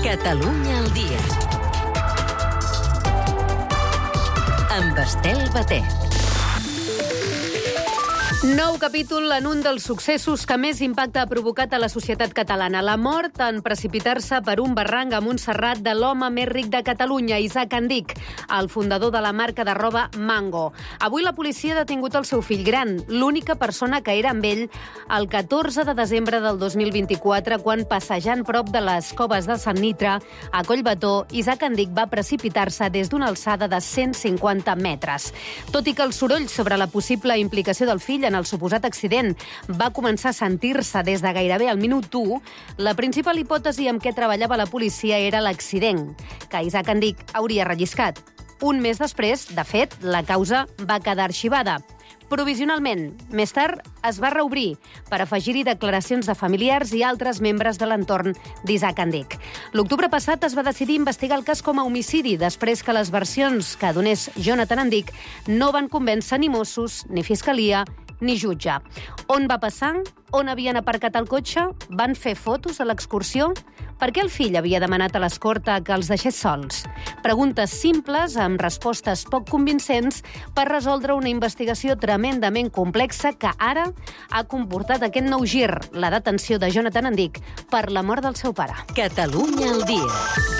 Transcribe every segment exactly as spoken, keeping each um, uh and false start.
Catalunya al dia. Amb Estel Batet. Nou capítol en un dels successos que més impacte ha provocat a la societat catalana. La mort en precipitar-se per un barranc a Montserrat de l'home més ric de Catalunya, Isaac Andic, el fundador de la marca de roba Mango. Avui la policia ha detingut el seu fill gran, l'única persona que era amb ell el catorze de desembre del dos mil vint-i-quatre, quan, passejant prop de les coves de Sant Nitra, a Collbató, Isaac Andic va precipitar-se des d'una alçada de cent cinquanta metres. Tot i que el soroll sobre la possible implicació del fill en el suposat accident va començar a sentir-se des de gairebé el minut u, la principal hipòtesi amb què treballava la policia era l'accident, que Isaac Andic hauria relliscat. Un mes després, de fet, la causa va quedar arxivada. Provisionalment. Més tard es va reobrir per afegir-hi declaracions de familiars i altres membres de l'entorn d'Isaac Andic. L'octubre passat es va decidir investigar el cas com a homicidi després que les versions que donés Jonathan Andic no van convèncer ni Mossos, ni Fiscalia, ni jutge. On va passar? On havien aparcat el cotxe? Van fer fotos a l'excursió? Per què el fill havia demanat a l'escorta que els deixés sols? Preguntes simples amb respostes poc convincents per resoldre una investigació tremendament complexa que ara ha comportat aquest nou gir, la detenció de Jonathan Andic per la mort del seu pare. Catalunya al dia.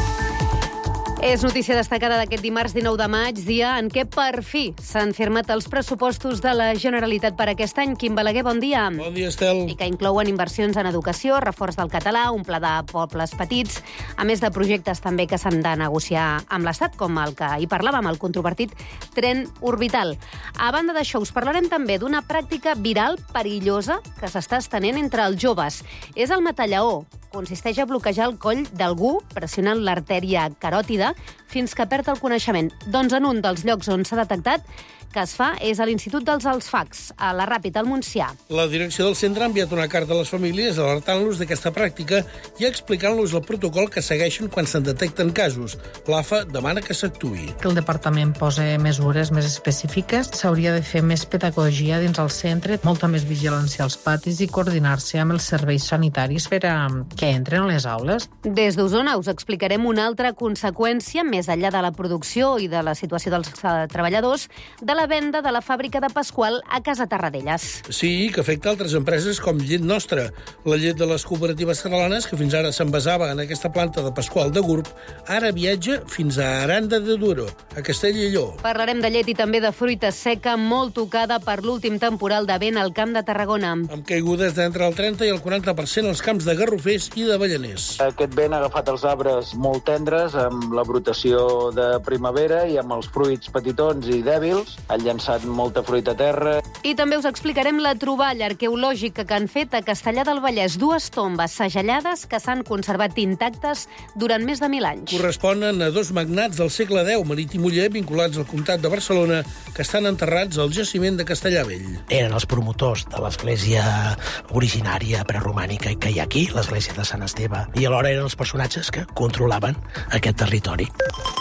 És notícia destacada d'aquest dimarts dinou de maig, dia en què per fi s'han firmat els pressupostos de la Generalitat per aquest any. Quim Balaguer, bon dia. Bon dia, Estel. I que inclouen inversions en educació, reforç del català, un pla de pobles petits, a més de projectes també que s'han de negociar amb l'Estat, com el que hi parlàvem, el controvertit tren orbital. A banda d'això, us parlarem també d'una pràctica viral perillosa que s'està estenent entre els joves. És el matallaó. Consisteix a bloquejar el coll d'algú pressionant l'artèria caròtida fins que perd el coneixement. Doncs en un dels llocs on s'ha detectat que es fa és a l'Institut dels Alfacs, a la Ràpita, al Montsià. La direcció del centre ha enviat una carta a les famílies alertant-los d'aquesta pràctica i explicant-los el protocol que segueixen quan se'n detecten casos. L'A F A demana que s'actuï. Que el departament posi mesures més específiques. S'hauria de fer més pedagogia dins el centre, molta més vigilància als patis i coordinar-se amb els serveis sanitaris per a que entren a les aules. Des d'Osona us explicarem una altra conseqüència, més enllà de la producció i de la situació dels treballadors, de la venda de la fàbrica de Pasqual a Casa Tarradellas. Sí, que afecta altres empreses com Llet Nostra. La llet de les cooperatives catalanes, que fins ara s'envasava en aquesta planta de Pasqual de Gurb, ara viatja fins a Aranda de Duero, a Castella i Lleó. Parlarem de llet i també de fruita seca, molt tocada per l'últim temporal de vent al Camp de Tarragona. Amb caigudes d'entre el trenta i el quaranta per cent als camps de garrofers i d'avellaners. Aquest vent ha agafat els arbres molt tendres, amb la brotació de primavera i amb els fruits petitons i dèbils. Ha llançat molta fruita a terra. I també us explicarem la troballa arqueològica que han fet a Castellar del Vallès. Dues tombes segellades que s'han conservat intactes durant més de mil anys. Corresponen a dos magnats del segle deu, Marit i Muller, vinculats al comtat de Barcelona, que estan enterrats al jaciment de Castellar Vell. Eren els promotors de l'església originària preromànica que hi ha aquí, l'església de Sant Esteve, i alhora eren els personatges que controlaven aquest territori.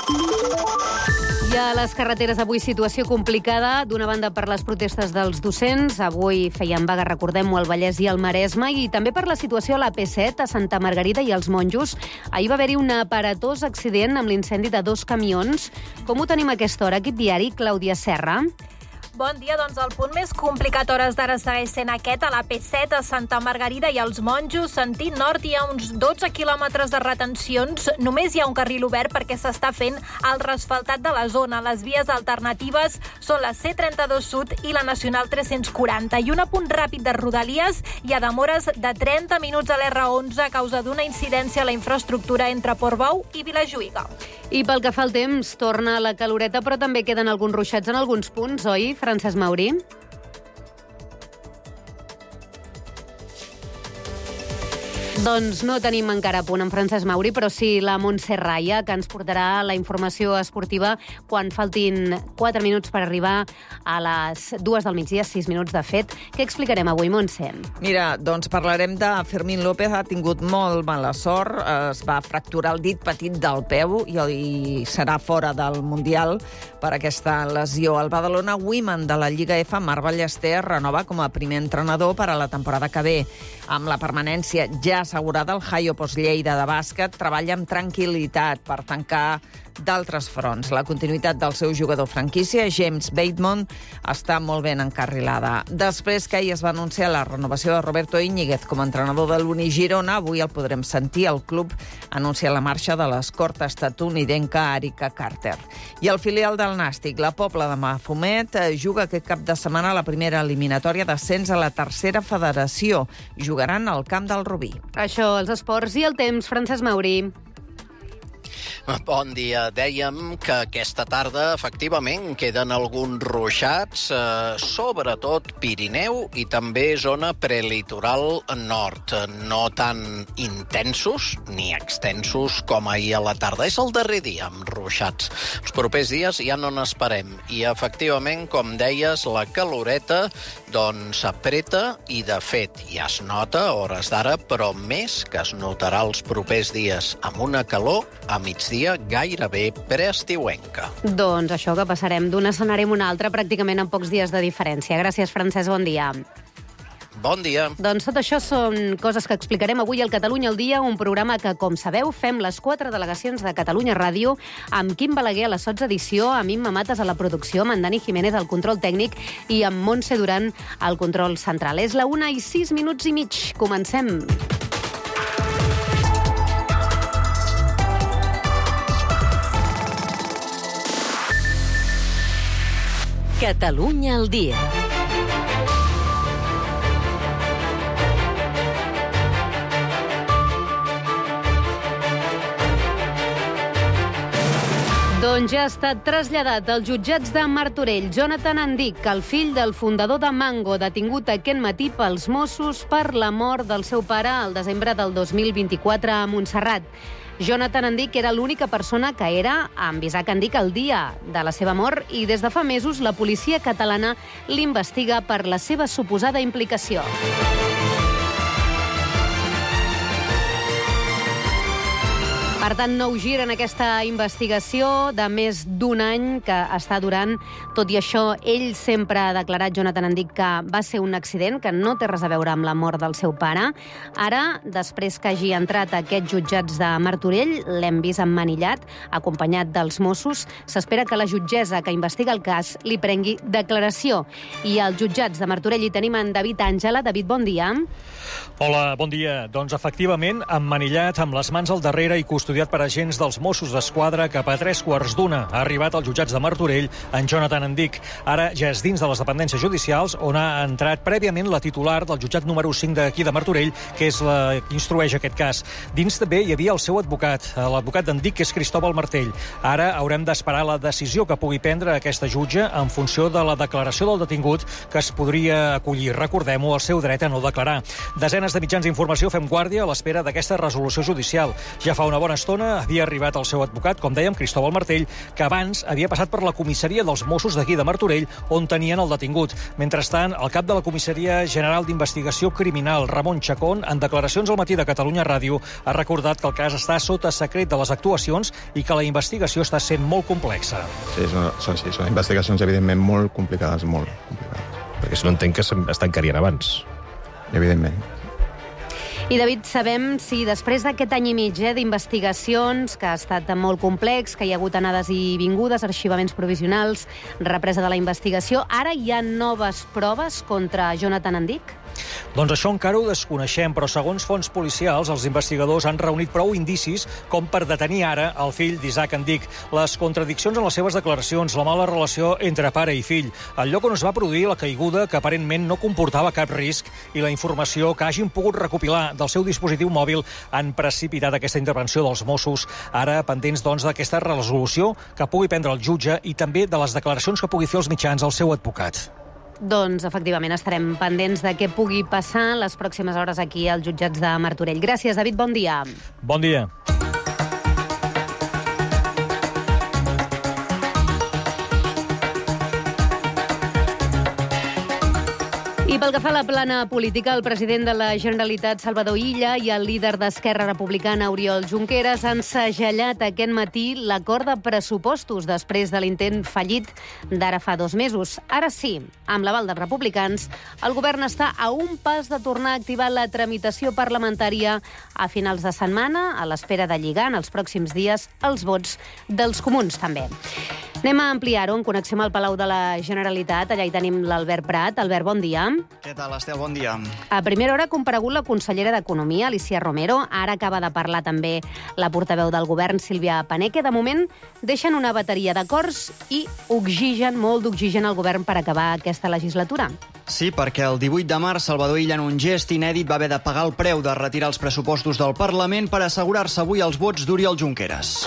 I a les carreteres avui situació complicada, d'una banda per les protestes dels docents, avui feien vaga, recordem-ho, al Vallès i al Maresme, i també per la situació a l'A P set, a Santa Margarida i als Monjos. Ahir va haver-hi un aparatós accident amb l'incendi de dos camions. Com ho tenim a aquesta hora? Equip diari, Clàudia Serra. Bon dia, doncs el punt més complicat hores d'ara segueix sent aquest, a l'A P set, a Santa Margarida i als Monjos. Sentit nord hi ha uns dotze quilòmetres de retencions. Només hi ha un carril obert perquè s'està fent el resfaltat de la zona. Les vies alternatives són la C trenta-dos Sud i la Nacional tres-cents quaranta. I un apunt ràpid de Rodalies, hi ha demores de trenta minuts a l'R onze a causa d'una incidència a la infraestructura entre Portbou i Vilajuïga. I pel que fa al temps, torna la caloreta, però també queden alguns ruixats en alguns punts, oi, Francesc Mauri? Doncs no tenim encara a punt en Francesc Mauri, però sí la Montse Raya, que ens portarà la informació esportiva quan faltin quatre minuts per arribar a les dues del migdia, sis minuts de fet. Què explicarem avui, Montse? Mira, doncs parlarem de Fermín López. Ha tingut molt mala sort, es va fracturar el dit petit del peu i serà fora del Mundial per aquesta lesió. El Badalona Women de la Lliga F, Marc Ballester, renova com a primer entrenador per a la temporada que ve. Amb la permanència ja assegurada, el Jaiopos Lleida de bàsquet treballa amb tranquil·litat per tancar d'altres fronts. La continuïtat del seu jugador franquícia, James Bateman, està molt ben encarrilada. Després que ahir es va anunciar la renovació de Roberto Íñiguez com a entrenador de l'Uni Girona, avui el podrem sentir. El club anuncia la marxa de l'escorta estatunidenca Arika Carter. I el filial del Nàstic, la Pobla de Mafumet, juga aquest cap de setmana la primera eliminatòria d'ascens a la tercera federació. Jugaran al camp del Rubí. Això, els esports i el temps. Francesc Mauri. Bon dia. Dèiem que aquesta tarda, efectivament, queden alguns ruixats, eh, sobretot Pirineu i també zona prelitoral nord. No tan intensos ni extensos com ahir a la tarda. És el darrer dia amb ruixats. Els propers dies ja no n'esperem. I, efectivament, com deies, la caloreta doncs s'apreta i, de fet, ja es nota a hores d'ara, però més que es notarà els propers dies amb una calor a migdia gairebé preestiuenca. Doncs això, que passarem d'un escenari a un altre pràcticament en pocs dies de diferència. Gràcies, Francesc, bon dia. Bon dia. Doncs tot això són coses que explicarem avui al Catalunya al dia, un programa que, com sabeu, fem les quatre delegacions de Catalunya Ràdio, amb Quim Balaguer a la sots edició, amb Imma Mates a la producció, amb en Dani Jiménez al control tècnic i amb Montse Duran al control central. És la una i sis minuts i mig. Comencem. Catalunya al dia. Doncs ja ha estat traslladat als jutjats de Martorell. Jonathan Andic, el fill del fundador de Mango, detingut aquest matí pels Mossos per la mort del seu pare al desembre del dos mil vint-i-quatre a Montserrat. Jonathan Andic era l'única persona que era amb Isaac Andic el dia de la seva mort i des de fa mesos la policia catalana l'investiga per la seva suposada implicació. Per tant, nou gir en aquesta investigació de més d'un any que està durant. Tot i això, ell sempre ha declarat, Jonathan Andic, que va ser un accident, que no té res a veure amb la mort del seu pare. Ara, després que hagi entrat a aquests jutjats de Martorell, l'hem vist emmanillat, acompanyat dels Mossos. S'espera que la jutgessa que investiga el cas li prengui declaració. I als jutjats de Martorell hi tenim en David Àngela. David, bon dia. Hola, bon dia. Doncs efectivament, emmanillat amb les mans al darrere i custodiat per agents dels Mossos d'Esquadra, cap a tres quarts d'una ha arribat als jutjats de Martorell en Jonathan Andic. Ara ja és dins de les dependències judicials on ha entrat prèviament la titular del jutjat número cinc d'aquí de Martorell, que és la que instrueix aquest cas. Dins també hi havia el seu advocat, l'advocat d'Andic, que és Cristóbal Martell. Ara haurem d'esperar la decisió que pugui prendre aquesta jutge en funció de la declaració del detingut que es podria acollir. Recordem-ho, el seu dret a no declarar. Desenes de mitjans d'informació fem guàrdia a l'espera d'aquesta resolució judicial. Ja fa una bona estona havia arribat el seu advocat, com dèiem, Cristóbal Martell, que abans havia passat per la comissaria dels Mossos d'aquí de Martorell, on tenien el detingut. Mentrestant, el cap de la Comissaria General d'Investigació Criminal, Ramon Chacón, en declaracions al matí de Catalunya Ràdio, ha recordat que el cas està sota secret de les actuacions i que la investigació està sent molt complexa. Sí, són, són, sí, són investigacions, evidentment, molt complicades, molt complicades. Perquè si no entenc que es tancarien abans. Evidentment. I, David, sabem si després d'aquest any i mig eh, d'investigacions, que ha estat molt complex, que hi ha hagut anades i vingudes, arxivaments provisionals, represa de la investigació, ara hi ha noves proves contra Jonathan Andic? Doncs això encara ho desconeixem, però segons fonts policials, els investigadors han reunit prou indicis com per detenir ara el fill d'Isaac Andic. Les contradiccions en les seves declaracions, la mala relació entre pare i fill, el lloc on es va produir la caiguda que aparentment no comportava cap risc i la informació que hagin pogut recopilar del seu dispositiu mòbil han precipitat aquesta intervenció dels Mossos. Ara pendents, doncs, d'aquesta resolució que pugui prendre el jutge i també de les declaracions que pugui fer els mitjans al seu advocat. Doncs, efectivament, estarem pendents de què pugui passar les pròximes hores aquí als jutjats de Martorell. Gràcies, David, bon dia. Bon dia. I I pel que fa a la plana política, el president de la Generalitat, Salvador Illa, i el líder d'Esquerra Republicana, Oriol Junqueras, han segellat aquest matí l'acord de pressupostos després de l'intent fallit d'ara fa dos mesos. Ara sí, amb l'aval dels republicans, el govern està a un pas de tornar a activar la tramitació parlamentària a finals de setmana, a l'espera de lligar en els pròxims dies els vots dels comuns, també. Anem a ampliar-ho en connexió amb el Palau de la Generalitat. Allà hi tenim l'Albert Prat. Albert, bon dia. Què tal, Estel? Bon dia. A primera hora ha comparegut la consellera d'Economia, Alícia Romero. Ara acaba de parlar també la portaveu del govern, Sílvia Paneque. De moment, deixen una bateria d'acords i oxigen, molt d'oxigen al govern per acabar aquesta legislatura. Sí, perquè el divuit de març Salvador Illa, en un gest inèdit, va haver de pagar el preu de retirar els pressupostos del Parlament per assegurar-se avui els vots d'Oriol Junqueras.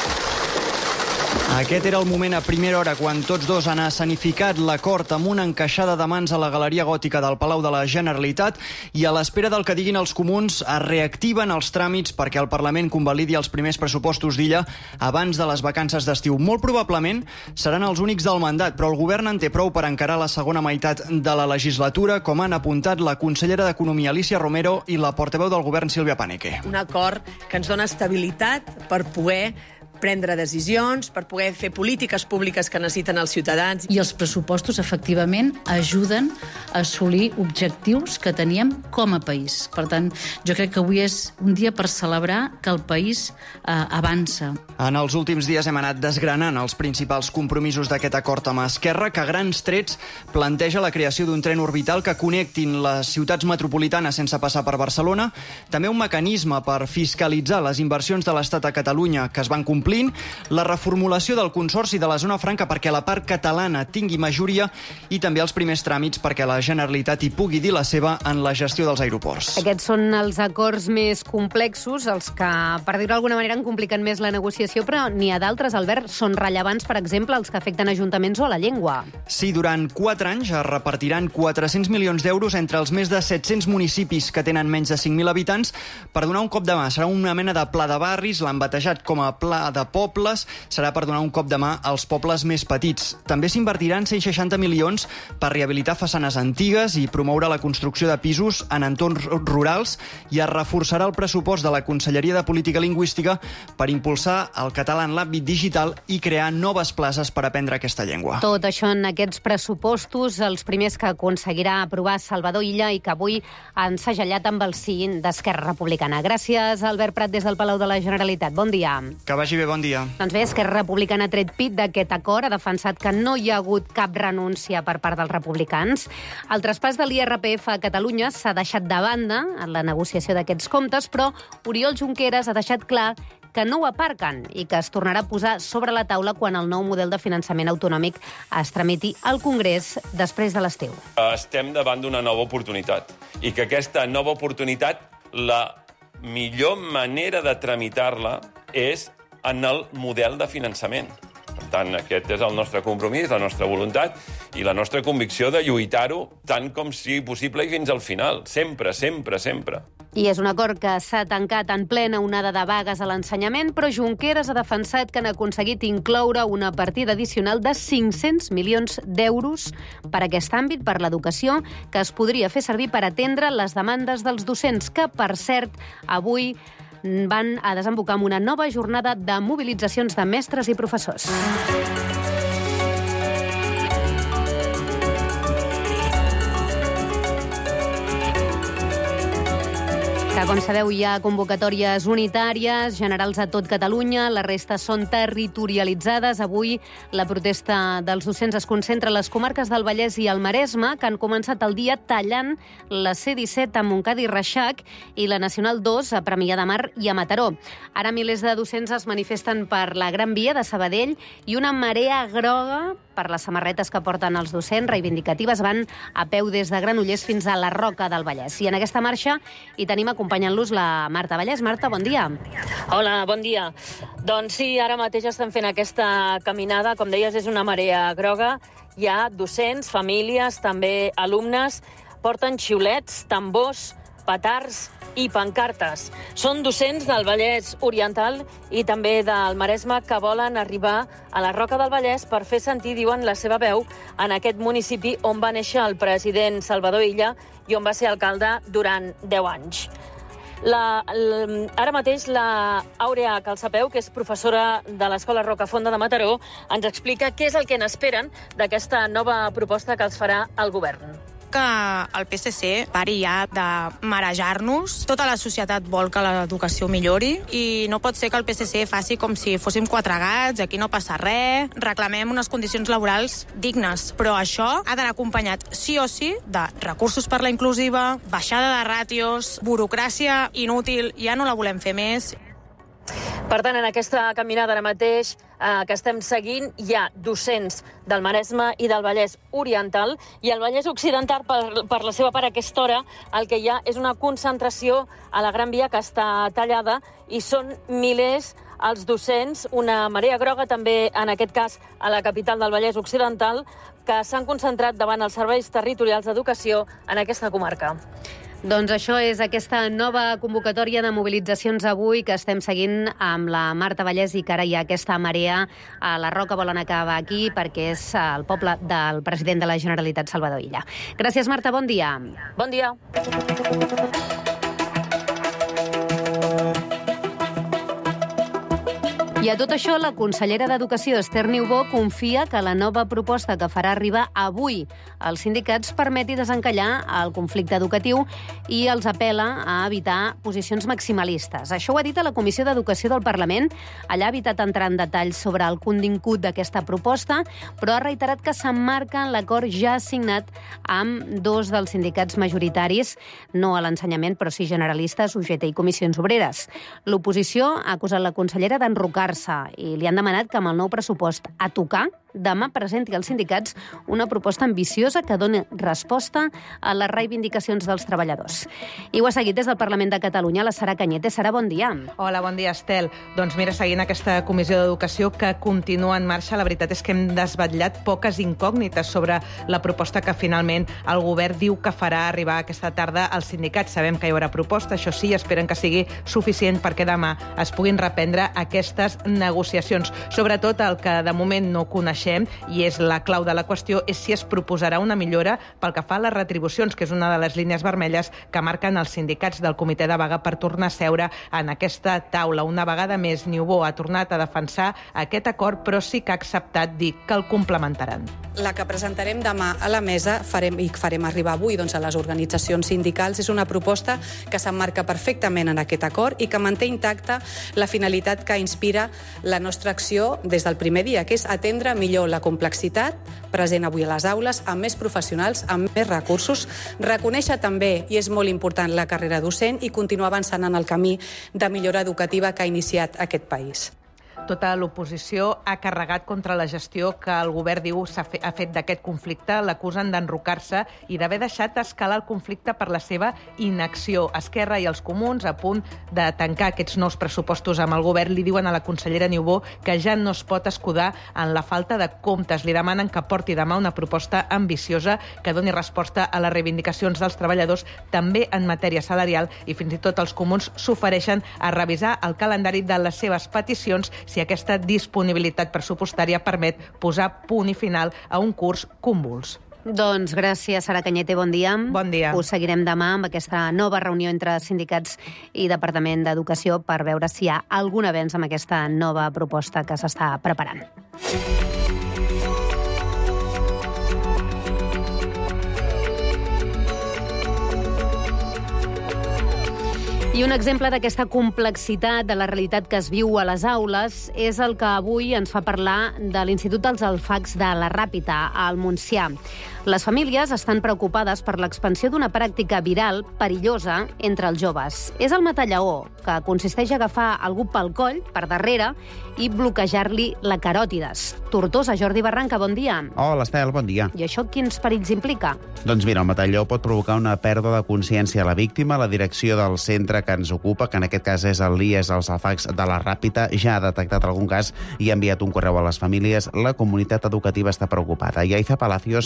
Aquest era el moment a primera hora quan tots dos han escenificat l'acord amb una encaixada de mans a la Galeria Gòtica del Palau de la Generalitat i a l'espera del que diguin els comuns es reactiven els tràmits perquè el Parlament convalidi els primers pressupostos d'Illa abans de les vacances d'estiu. Molt probablement seran els únics del mandat, però el govern en té prou per encarar la segona meitat de la legislatura, com han apuntat la consellera d'Economia, Alícia Romero, i la portaveu del govern, Sílvia Paneque. Un acord que ens dona estabilitat per poder prendre decisions, per poder fer polítiques públiques que necessiten els ciutadans. I els pressupostos, efectivament, ajuden a assolir objectius que teníem com a país. Per tant, jo crec que avui és un dia per celebrar que el país eh, avança. En els últims dies hem anat desgranant els principals compromisos d'aquest acord amb Esquerra, que a grans trets planteja la creació d'un tren orbital que connectin les ciutats metropolitanes sense passar per Barcelona, també un mecanisme per fiscalitzar les inversions de l'Estat a Catalunya que es van complir, la reformulació del Consorci de la Zona Franca perquè la part catalana tingui majoria i també els primers tràmits perquè la Generalitat hi pugui dir la seva en la gestió dels aeroports. Aquests són els acords més complexos, els que, per dir-ho d'alguna manera, en compliquen més la negociació, però n'hi ha d'altres, Albert, són rellevants, per exemple, els que afecten ajuntaments o a la llengua. Sí, durant quatre anys es repartiran quatre-cents milions d'euros entre els més de set-cents municipis que tenen menys de cinc mil habitants per donar un cop de mà. Serà una mena de pla de barris, l'han batejat com a pla de pobles, serà per donar un cop de mà als pobles més petits. També s'invertiran cent seixanta milions per rehabilitar façanes antigues i promoure la construcció de pisos en entorns rurals i es reforçarà el pressupost de la Conselleria de Política Lingüística per impulsar el català en l'àmbit digital i crear noves places per aprendre aquesta llengua. Tot això en aquests pressupostos, els primers que aconseguirà aprovar Salvador Illa i que avui han segellat amb el sí d'Esquerra Republicana. Gràcies, Albert Prat, des del Palau de la Generalitat. Bon dia. Que vagi bé. Bon dia. Doncs bé, Esquerra Republicana ha tret pit d'aquest acord, ha defensat que no hi ha hagut cap renúncia per part dels republicans. El traspàs de l'I R P F a Catalunya s'ha deixat de banda en la negociació d'aquests comptes, però Oriol Junqueras ha deixat clar que no ho aparquen i que es tornarà a posar sobre la taula quan el nou model de finançament autonòmic es tramiti al Congrés després de l'estiu. Estem davant d'una nova oportunitat i que aquesta nova oportunitat, la millor manera de tramitar-la és en el model de finançament. Per tant, aquest és el nostre compromís, la nostra voluntat i la nostra convicció de lluitar-ho tant com sigui possible i fins al final. Sempre, sempre, sempre. I és un acord que s'ha tancat en plena onada de vagues a l'ensenyament, però Junqueras ha defensat que han aconseguit incloure una partida addicional de cinc-cents milions d'euros per a aquest àmbit, per l'educació, que es podria fer servir per atendre les demandes dels docents, que, per cert, avui van a desembocar amb una nova jornada de mobilitzacions de mestres i professors. Que, com sabeu, hi ha convocatòries unitàries, generals a tot Catalunya, la resta són territorialitzades. Avui la protesta dels docents es concentra a les comarques del Vallès i el Maresme, que han començat el dia tallant la C disset a Montcada i Reixac i la Nacional dos a Premià de Mar i a Mataró. Ara milers de docents es manifesten per la Gran Via de Sabadell i una marea groga per les samarretes que porten els docents reivindicatives van a peu des de Granollers fins a la Roca del Vallès. I en aquesta marxa hi tenim acompanyant-los la Marta Vallès. Marta, bon dia. Hola, bon dia. Doncs sí, ara mateix estem fent aquesta caminada. Com deies, és una marea groga. Hi ha docents, famílies, també alumnes. Porten xiulets, tambors, petards i pancartes. Són docents del Vallès Oriental i també del Maresme que volen arribar a la Roca del Vallès per fer sentir, diuen, la seva veu en aquest municipi on va néixer el president Salvador Illa i on va ser alcalde durant deu anys. La, la, ara mateix la Àurea Calçapeu, que és professora de l'Escola Rocafonda de Mataró, ens explica què és el que n'esperen d'aquesta nova proposta que els farà el govern. Que el P S C pari ja de marejar-nos. Tota la societat vol que l'educació millori i no pot ser que el P S C faci com si fóssim quatre gats, aquí no passa res, reclamem unes condicions laborals dignes, però això ha d'anar acompanyat sí o sí de recursos per la inclusiva, baixada de ràtios, burocràcia inútil, ja no la volem fer més. Per tant, en aquesta caminada ara mateix eh, que estem seguint, hi ha docents del Maresme i del Vallès Oriental, i el Vallès Occidental, per, per la seva part, a aquesta hora, el que hi ha és una concentració a la Gran Via que està tallada i són milers els docents, una marea groga també, en aquest cas, a la capital del Vallès Occidental, que s'han concentrat davant els serveis territorials d'educació en aquesta comarca. Doncs això és aquesta nova convocatòria de mobilitzacions avui que estem seguint amb la Marta Vallès i que ara hi ha aquesta marea a la Roca. Volen acabar aquí perquè és el poble del president de la Generalitat, Salvador Illa. Gràcies, Marta. Bon dia. Bon dia. I a tot això, la consellera d'Educació, Esther Niubó, confia que la nova proposta que farà arribar avui als sindicats permeti desencallar el conflicte educatiu i els apela a evitar posicions maximalistes. Això ho ha dit a la Comissió d'Educació del Parlament. Allà ha evitat entrar en detalls sobre el contingut d'aquesta proposta, però ha reiterat que s'emmarca en l'acord ja signat amb dos dels sindicats majoritaris, no a l'ensenyament, però sí generalistes, U G T i Comissions Obreres. L'oposició ha acusat la consellera d'enrocar i li han demanat que amb el nou pressupost a tocar demà presenti als sindicats una proposta ambiciosa que doni resposta a les reivindicacions dels treballadors. I ho ha seguit des del Parlament de Catalunya la Sara Cañete. Sara, bon dia. Hola, bon dia, Estel. Doncs mira, seguint aquesta comissió d'educació que continua en marxa, la veritat és que hem desvetllat poques incògnites sobre la proposta que finalment el govern diu que farà arribar aquesta tarda als sindicats. Sabem que hi haurà proposta, això sí, esperen que sigui suficient perquè demà es puguin reprendre aquestes negociacions. Sobretot el que de moment no coneixem, i és la clau de la qüestió, és si es proposarà una millora pel que fa a les retribucions, que és una de les línies vermelles que marquen els sindicats del comitè de vaga per tornar a seure en aquesta taula. Una vegada més, Niubó ha tornat a defensar aquest acord, però sí que ha acceptat dir que el complementaran. La que presentarem demà a la mesa farem, i farem arribar avui doncs, a les organitzacions sindicals és una proposta que s'emmarca perfectament en aquest acord i que manté intacta la finalitat que inspira la nostra acció des del primer dia, que és atendre millor la complexitat present avui a les aules, amb més professionals, amb més recursos, reconèixer també, i és molt important, la carrera docent i continuar avançant en el camí de millora educativa que ha iniciat aquest país. Tota l'oposició ha carregat contra la gestió que el govern diu s'ha fe, ha fet d'aquest conflicte. L'acusen d'enrocar-se i d'haver deixat escalar el conflicte per la seva inacció. Esquerra i els comuns, a punt de tancar aquests nous pressupostos amb el govern, li diuen a la consellera Niubó que ja no es pot escudar en la falta de comptes. Li demanen que porti demà una proposta ambiciosa que doni resposta a les reivindicacions dels treballadors, també en matèria salarial, i fins i tot els comuns s'ofereixen a revisar el calendari de les seves peticions si aquesta disponibilitat pressupostària permet posar punt i final a un curs convuls. Doncs gràcies, Sara Cañete, bon dia. Bon dia. Us seguirem demà amb aquesta nova reunió entre sindicats i Departament d'Educació per veure si hi ha algun avenç amb aquesta nova proposta que s'està preparant. I un exemple d'aquesta complexitat de la realitat que es viu a les aules és el que avui ens fa parlar de l'Institut dels Alfacs de la Ràpita, al Montsià. Les famílies estan preocupades per l'expansió d'una pràctica viral perillosa entre els joves. És el matallaó, que consisteix a agafar algú pel coll, per darrere, i bloquejar-li la caròtides. Tortosa, Jordi Barranca, bon dia. Hola, Estel, bon dia. I això quins perills implica? Doncs mira, el matalló pot provocar una pèrdua de consciència a la víctima. La direcció del centre que ens ocupa, que en aquest cas és el I E S, els Alfacs de la Ràpita, ja ha detectat algun cas i ha enviat un correu a les famílies. La comunitat educativa està preocupada. Yaiza Palacios és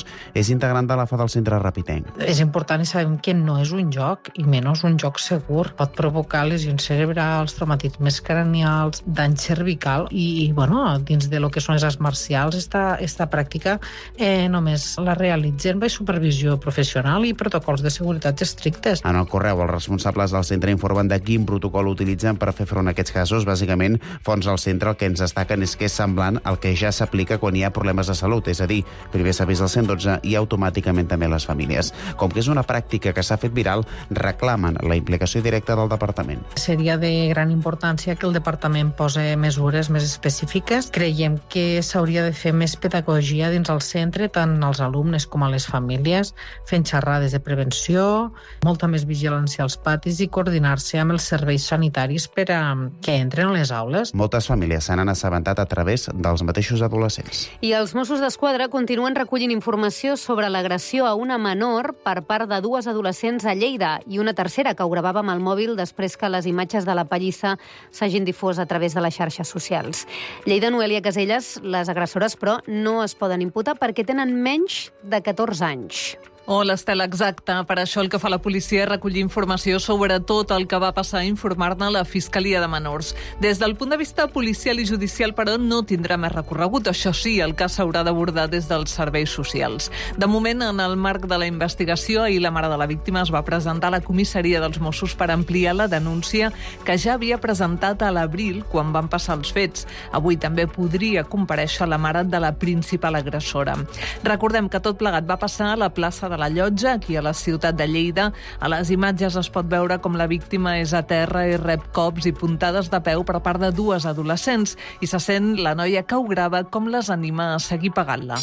és integrant de l'A F A del centre rapitenc. És important i sabem que no és un joc, i menys un joc segur. Pot provocar lesions cerebrals, traumatismes cranials, dany cervical i, bueno, dins de lo que són les arts marcials, esta, esta pràctica eh, només la realitzen amb supervisió professional i protocols de seguretat estrictes. En el correu, els responsables del centre informen de quin protocol utilitzen per fer front a aquests casos. Bàsicament, fons del centre el que ens destaquen és que és semblant al que ja s'aplica quan hi ha problemes de salut, és a dir, primer s'avisa el cent dotze i automàticament també les famílies. Com que és una pràctica que s'ha fet viral, reclamen la implicació directa del departament. Seria de gran importància que el departament posi mesures més específiques. Creiem que s'hauria de fer més pedagogia dins el centre, tant als alumnes com a les famílies, fent xerrades de prevenció, molta més vigilància als patis i coordinar-se amb els serveis sanitaris per a que entren a les aules. Moltes famílies se n'han assabentat a través dels mateixos adolescents. I els Mossos d'Esquadra continuen recollint informació sobre l'agressió a una menor per part de dues adolescents a Lleida i una tercera que ho gravava amb el mòbil després que les imatges de la pallissa s'hagin difós a través de les xarxes socials. Lleida, Noelia Caselles, les agressores, però, no es poden imputar perquè tenen menys de catorze anys. Oh, l'Estela, exacte. Per això el que fa la policia és recollir informació sobre tot el que va passar i informar-ne la Fiscalia de Menors. Des del punt de vista policial i judicial, però, no tindrà més recorregut. Això sí, el cas s'haurà d'abordar des dels serveis socials. De moment, en el marc de la investigació, ahir la mare de la víctima es va presentar a la comissaria dels Mossos per ampliar la denúncia que ja havia presentat a l'abril, quan van passar els fets. Avui també podria comparèixer la mare de la principal agressora. Recordem que tot plegat va passar a la plaça de la Llotja, aquí a la ciutat de Lleida. A les imatges es pot veure com la víctima és a terra i rep cops i puntades de peu per part de dues adolescents i se sent la noia que ho grava com les anima a seguir pagant-la.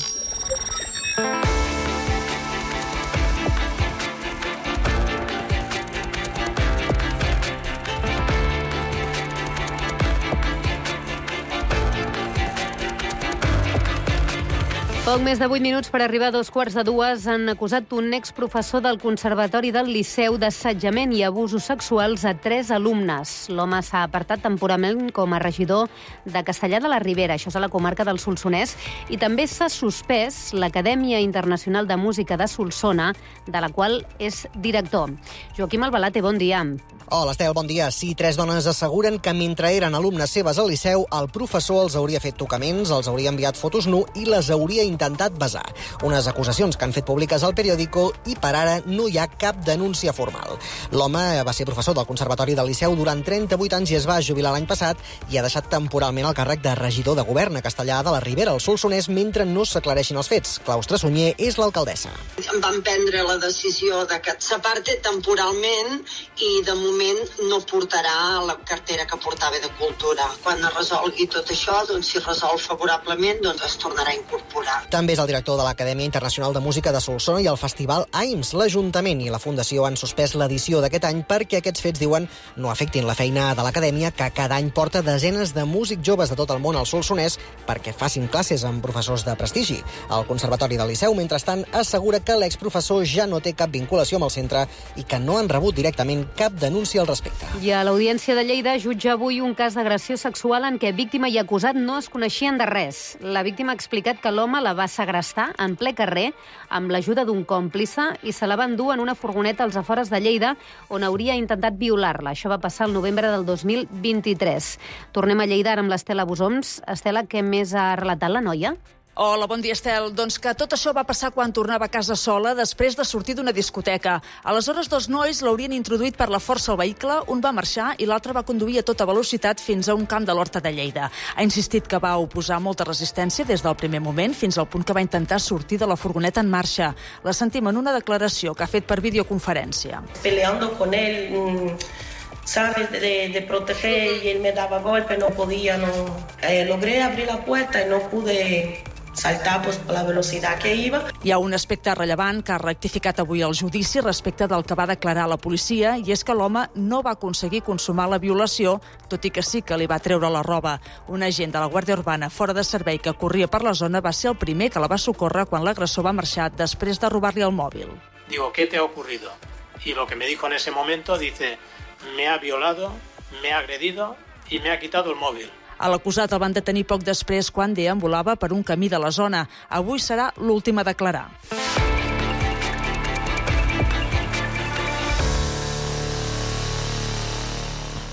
Poc més de vuit minuts per arribar a dos quarts de dues han acusat un exprofessor del Conservatori del Liceu d'assetjament i abusos sexuals a tres alumnes. L'home s'ha apartat temporalment com a regidor de Castellar de la Ribera, això és a la comarca del Solsonès, i també s'ha suspès l'Acadèmia Internacional de Música de Solsona, de la qual és director. Joaquim Albalate, bon dia. Hola, Estel, bon dia. Sí, tres dones asseguren que mentre eren alumnes seves al Liceu, el professor els hauria fet tocaments, els hauria enviat fotos nu i les hauria intentat besar. Unes acusacions que han fet públiques al periòdico i per ara no hi ha cap denúncia formal. L'home va ser professor del Conservatori del Liceu durant trenta-vuit anys i es va jubilar l'any passat i ha deixat temporalment el càrrec de regidor de govern a Castellar de la Ribera, al Solsonès, mentre no s'aclareixin els fets. Claustre Sunyer és l'alcaldessa. Van prendre la decisió de que s'aparte temporalment i de moment no portarà la cartera que portava de Cultura. Quan es resolgui tot això, doncs si es resol favorablement, doncs es tornarà a incorporar. També és el director de l'Acadèmia Internacional de Música de Solsona i el Festival A I M S. L'Ajuntament i la Fundació han suspès l'edició d'aquest any perquè aquests fets, diuen, no afectin la feina de l'Acadèmia, que cada any porta desenes de músics joves de tot el món al Solsonès perquè facin classes amb professors de prestigi. El Conservatori del Liceu, mentrestant, assegura que l'exprofessor ja no té cap vinculació amb el centre i que no han rebut directament cap denúncia al respecte. I a l'Audiència de Lleida jutja avui un cas d'agressió sexual en què víctima i acusat no es coneixien de res. La víctima ha explicat que l'home la va segrestar en ple carrer amb l'ajuda d'un còmplice i se la va endur en una furgoneta als afores de Lleida on hauria intentat violar-la. Això va passar el novembre del dos mil vint-i-tres. Tornem a Lleida ara amb l'Estela Busoms. Estela, què més ha relatat la noia? Hola, bon dia, Estel. Doncs que tot això va passar quan tornava a casa sola després de sortir d'una discoteca. Aleshores, dos nois l'haurien introduït per la força al vehicle, un va marxar i l'altre va conduir a tota velocitat fins a un camp de l'Horta de Lleida. Ha insistit que va oposar molta resistència des del primer moment fins al punt que va intentar sortir de la furgoneta en marxa. La sentim en una declaració que ha fet per videoconferència. Peleando con él... Mmm... ¿sabes? De, de proteger y él me daba golpe, no podía, no. Eh, logré abrir la puerta y no pude saltar pues, per la velocitat que iba. Hi ha un aspecte rellevant que ha rectificat avui el judici respecte del que va declarar la policia i és que l'home no va aconseguir consumar la violació, tot i que sí que li va treure la roba. Un agent de la Guàrdia Urbana fora de servei que corria per la zona va ser el primer que la va socórrer quan l'agressor va marxar després de robar-li el mòbil. Digo, ¿qué te ha ocurrido? Y lo que me dijo en ese momento, dice... me ha violado, me ha agredido y me ha quitado el móvil. A l'acusat el van detenir poc després quan deambulava per un camí de la zona. Avui serà l'últim a declarar.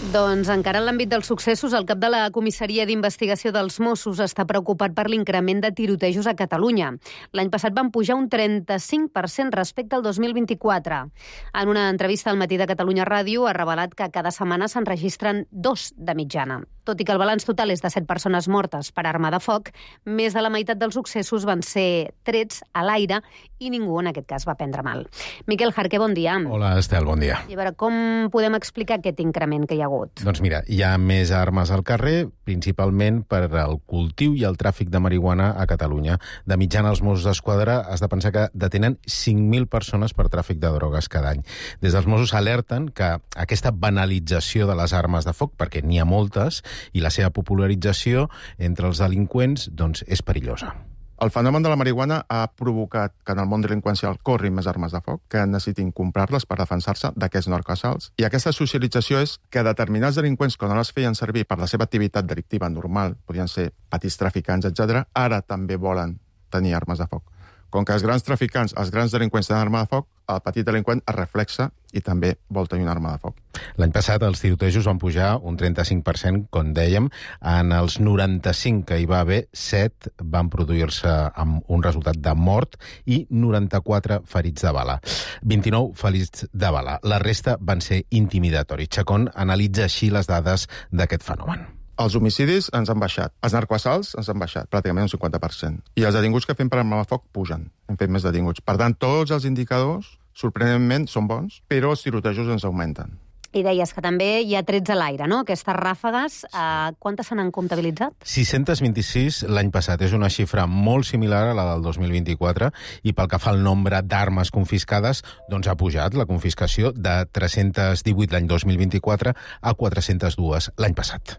Doncs encara en l'àmbit dels successos, el cap de la Comissaria d'Investigació dels Mossos està preocupat per l'increment de tirotejos a Catalunya. L'any passat van pujar un trenta-cinc per cent respecte al dos mil vint-i-quatre. En una entrevista al Matí de Catalunya Ràdio ha revelat que cada setmana s'enregistren dos de mitjana. Tot i que el balanç total és de set persones mortes per arma de foc, més de la meitat dels successos van ser trets a l'aire i ningú en aquest cas va prendre mal. Miquel Jarqué, bon dia. Hola, Estel, bon dia. I a veure, com podem explicar aquest increment que hi ha hagut? Doncs mira, hi ha més armes al carrer, principalment per al cultiu i el tràfic de marihuana a Catalunya. De mitjana, els Mossos d'Esquadra has de pensar que detenen cinc mil persones per tràfic de drogues cada any. Des dels Mossos alerten que aquesta banalització de les armes de foc, perquè n'hi ha moltes, i la seva popularització entre els delinqüents doncs, és perillosa. El fenomen de la marihuana ha provocat que en el món delinqüencial corrin més armes de foc, que necessitin comprar-les per defensar-se d'aquests narcoassalts. I aquesta socialització és que determinats delinqüents, que no les feien servir per la seva activitat delictiva normal, podien ser petits traficants, etcètera, ara també volen tenir armes de foc. Com que els grans traficants, els grans delinqüents tenen arma de foc, el petit delinqüent es reflexa i també vol tenir una arma de foc. L'any passat els tirotejos van pujar un trenta-cinc per cent, com dèiem. En els noranta-cinc que hi va haver, set van produir-se amb un resultat de mort i noranta-quatre ferits de bala. vint-i-nou ferits de bala. La resta van ser intimidatoris. Chacón analitza així les dades d'aquest fenomen. Els homicidis ens han baixat. Els narcoassalts ens han baixat pràcticament un cinquanta per cent. I els detinguts que fem per arma de foc pugen. Hem fet més detinguts. Per tant, tots els indicadors, sorprenentment, són bons, però els tirotejos ens augmenten. I deies que també hi ha trets a l'aire, no? Aquestes ràfegues, eh, quantes se n'han comptabilitzat? sis-cents vint-i-sis l'any passat. És una xifra molt similar a la del dos mil vint-i-quatre i pel que fa al nombre d'armes confiscades, doncs ha pujat la confiscació de tres-cents divuit l'any dos mil vint-i-quatre a quatre-cents dos l'any passat.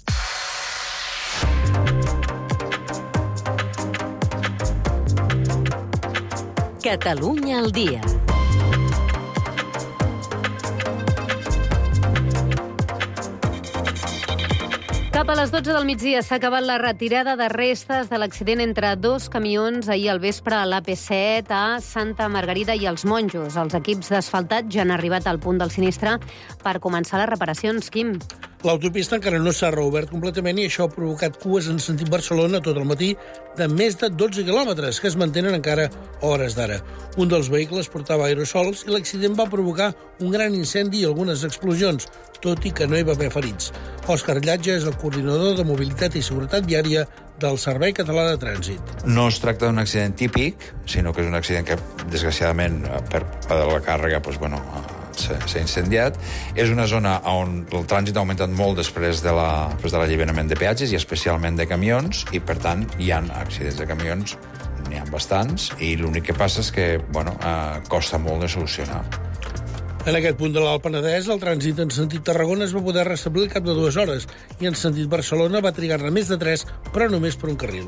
Catalunya al dia. Cap a les dotze del migdia s'ha acabat la retirada de restes de l'accident entre dos camions ahir al vespre a l'A P set a Santa Margarida i els Monjos. Els equips d'asfaltat ja han arribat al punt del sinistre per començar les reparacions. Quim? L'autopista encara no s'ha reobert completament i això ha provocat cues en sentit Barcelona tot el matí de més de dotze quilòmetres, que es mantenen encara a hores d'ara. Un dels vehicles portava aerosols i l'accident va provocar un gran incendi i algunes explosions, tot i que no hi va haver ferits. Òscar Llatge és el coordinador de Mobilitat i Seguretat Viària del Servei Català de Trànsit. No es tracta d'un accident típic, sinó que és un accident que, desgraciadament, per la càrrega, doncs, bueno, s'ha incendiat. És una zona on el trànsit ha augmentat molt després de la, després de l'alliberament de peatges i especialment de camions, i per tant hi ha accidents de camions, n'hi ha bastants, i l'únic que passa és que bueno, eh, costa molt de solucionar. En aquest punt de l'Alt Penedès, el trànsit en sentit Tarragona es va poder restablir al cap de dues hores i en sentit Barcelona va trigar-ne més de tres, però només per un carril.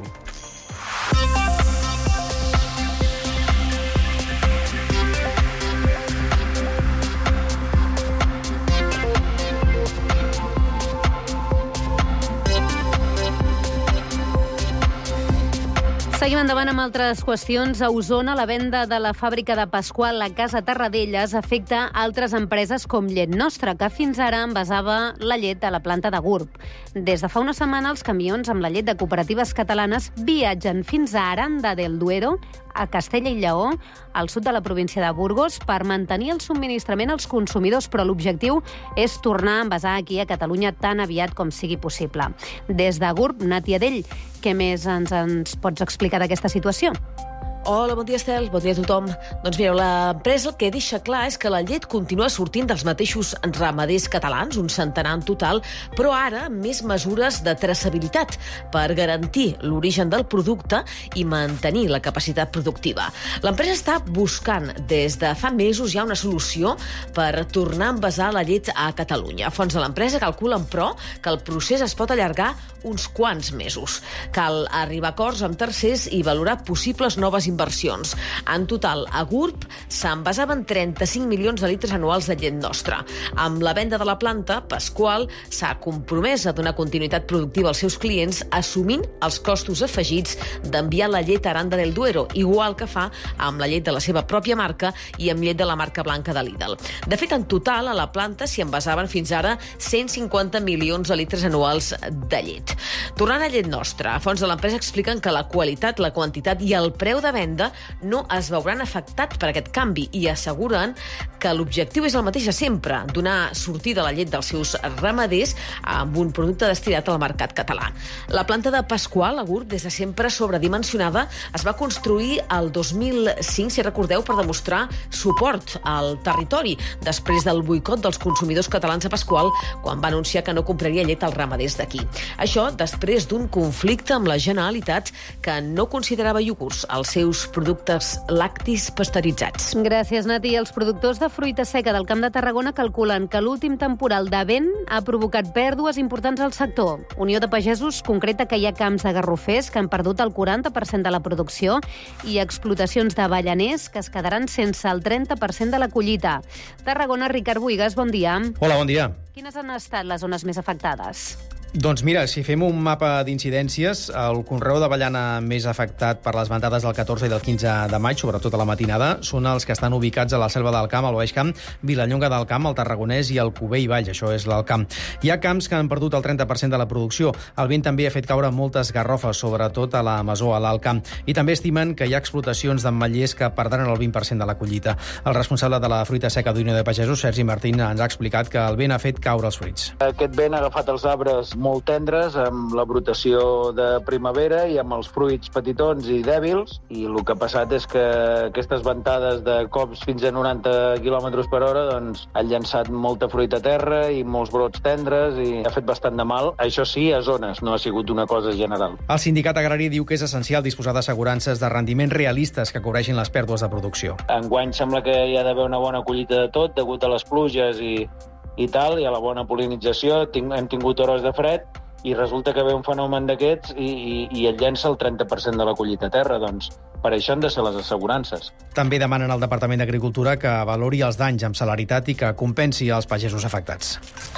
Seguim endavant amb altres qüestions. A Osona, la venda de la fàbrica de Pasqual, la Casa Tarradellas, afecta altres empreses com Llet Nostra, que fins ara envasava la llet a la planta de Gurb. Des de fa una setmana, els camions amb la llet de cooperatives catalanes viatgen fins a Aranda del Duero, a Castella i Lleó, al sud de la província de Burgos, per mantenir el subministrament als consumidors, però l'objectiu és tornar a envasar aquí a Catalunya tan aviat com sigui possible. Des de Gurb, Nàtia Dell, què més ens, ens pots explicar d'aquesta situació? Hola, bon dia, Estel. Bon dia a tothom. Doncs mireu, l'empresa el que deixa clar és que la llet continua sortint dels mateixos ramaders catalans, un centenar en total, però ara amb més mesures de traçabilitat per garantir l'origen del producte i mantenir la capacitat productiva. L'empresa està buscant des de fa mesos ja una solució per tornar a envasar la llet a Catalunya. Fons de l'empresa calculen, però, que el procés es pot allargar uns quants mesos. Cal arribar a acords amb tercers i valorar possibles noves inversions. En total, a Gurb s'envasaven trenta-cinc milions de litres anuals de llet nostra. Amb la venda de la planta, Pasqual s'ha compromès a donar continuïtat productiva als seus clients, assumint els costos afegits d'enviar la llet a Aranda del Duero, igual que fa amb la llet de la seva pròpia marca i amb llet de la marca blanca de Lidl. De fet, en total, a la planta s'hi envasaven fins ara cent cinquanta milions de litres anuals de llet. Tornant a llet nostra, fons de l'empresa expliquen que la qualitat, la quantitat i el preu de venda no es veuran afectats per aquest canvi i asseguren que l'objectiu és el mateix de sempre, donar sortida a la llet dels seus ramaders amb un producte destinat al mercat català. La planta de Pasqual, a Gurb, des de sempre sobredimensionada, es va construir el dos mil cinc, si recordeu, per demostrar suport al territori, després del boicot dels consumidors catalans a Pasqual, quan va anunciar que no compraria llet als ramaders d'aquí. Això després d'un conflicte amb la Generalitat que no considerava iogurts els seus productes lactis pasteuritzats. Gràcies, Nati. Els productors de fruita seca del Camp de Tarragona calculen que l'últim temporal de vent ha provocat pèrdues importants al sector. Unió de Pagesos concreta que hi ha camps de garrofers que han perdut el quaranta per cent de la producció i explotacions d'avellaners que es quedaran sense el trenta per cent de la collita. Tarragona, Ricard Buigas, bon dia. Hola, bon dia. Quines han estat les zones més afectades? Doncs mira, si fem un mapa d'incidències, el conreu d'avellana més afectat per les ventades del catorze i del quinze de maig, sobretot a la matinada, són els que estan ubicats a la Selva del Camp, al Baix Camp, Vilallonga del Camp, el Tarragonès i el Cubell Valls, això és l'Alt Camp. Hi ha camps que han perdut el trenta per cent de la producció. El vent també ha fet caure moltes garrofes, sobretot a la Masó, a l'Alt Camp. I també estimen que hi ha explotacions d'ametllers que perdran el vint per cent de la collita. El responsable de la fruita seca d'Unió de Pagesos, Sergi Martín, ens ha explicat que el vent ha fet caure els fruits. Aquest vent ha agafat els arbres molt tendres, amb la brotació de primavera i amb els fruits petitons i dèbils, i el que ha passat és que aquestes ventades de cops fins a noranta quilòmetres per hora doncs, han llançat molta fruita a terra i molts brots tendres i ha fet bastant de mal. Això sí, a zones, no ha sigut una cosa general. El sindicat agrari diu que és essencial disposar d'assegurances de rendiment realistes que cobreixin les pèrdues de producció. Enguany sembla que hi ha d'haver una bona collita de tot, degut a les pluges i, i tal, i a la bona polinització. Hem tingut hores de fred, i resulta que ve un fenomen d'aquests i, i, i et llença el trenta per cent de la collita a terra. Doncs per això han de ser les assegurances. També demanen al Departament d'Agricultura que valori els danys amb celeritat i que compensi els pagesos afectats.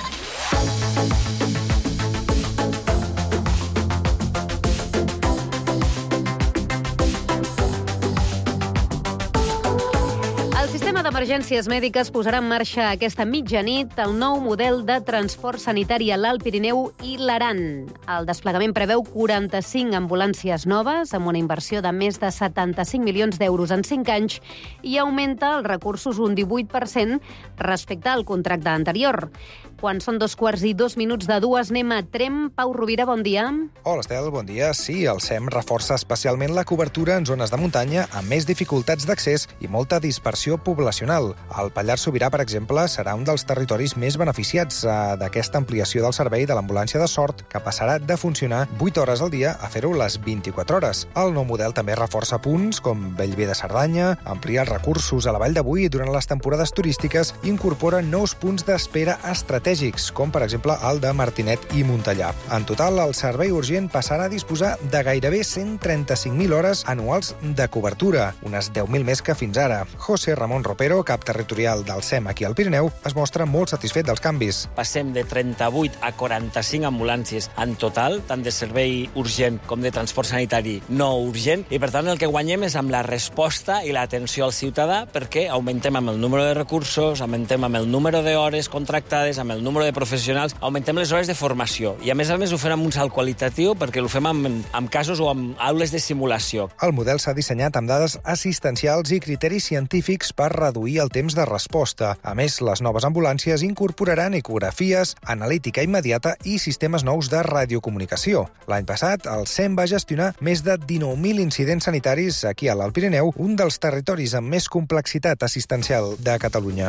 Emergències Mèdiques posarà en marxa aquesta mitjanit el nou model de transport sanitari a l'Alt Pirineu i l'Aran. El desplegament preveu quaranta-cinc ambulàncies noves amb una inversió de més de setanta-cinc milions d'euros en cinc anys i augmenta els recursos un divuit per cent respecte al contracte anterior. Quan són dos quarts i dos minuts de dues, anem a Tremp. Pau Rovira, bon dia. Hola, Estel, bon dia. Sí, el S E M reforça especialment la cobertura en zones de muntanya amb més dificultats d'accés i molta dispersió poblacional. El Pallars Sobirà, per exemple, serà un dels territoris més beneficiats eh, d'aquesta ampliació del servei de l'ambulància de Sort, que passarà de funcionar vuit hores al dia a fer-ho les vint-i-quatre hores. El nou model també reforça punts com Bellver de Cerdanya, amplia els recursos a la Vall de Boí durant les temporades turístiques i incorpora nous punts d'espera estratègics, com per exemple el de Martinet i Montellà. En total, el servei urgent passarà a disposar de gairebé cent trenta-cinc mil hores anuals de cobertura, unes deu mil més que fins ara. José Ramon Ropero, cap territorial del S E M aquí al Pirineu, es mostra molt satisfet dels canvis. Passem de trenta-vuit a quaranta-cinc ambulàncies en total, tant de servei urgent com de transport sanitari no urgent, i per tant el que guanyem és amb la resposta i l'atenció al ciutadà, perquè augmentem amb el número de recursos, augmentem amb el número d'hores contractades, amb el número de professionals, augmentem les hores de formació. I a més a més ho fem amb un salt qualitatiu perquè ho fem amb, amb casos o amb aules de simulació. El model s'ha dissenyat amb dades assistencials i criteris científics per reduir el temps de resposta. A més, les noves ambulàncies incorporaran ecografies, analítica immediata i sistemes nous de radiocomunicació. L'any passat, el S E M va gestionar més de dinou mil incidents sanitaris aquí a l'Alt Pirineu, un dels territoris amb més complexitat assistencial de Catalunya.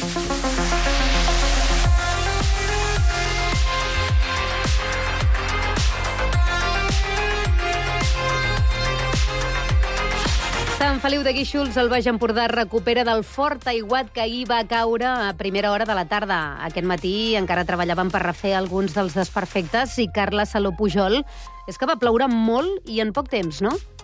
Sant Feliu de Guíxols, el Baix Empordà, recupera del fort aiguat que ahir va caure a primera hora de la tarda. Aquest matí encara treballaven per refer alguns dels desperfectes i Carla Saló Pujol, és que va ploure molt i en poc temps, no?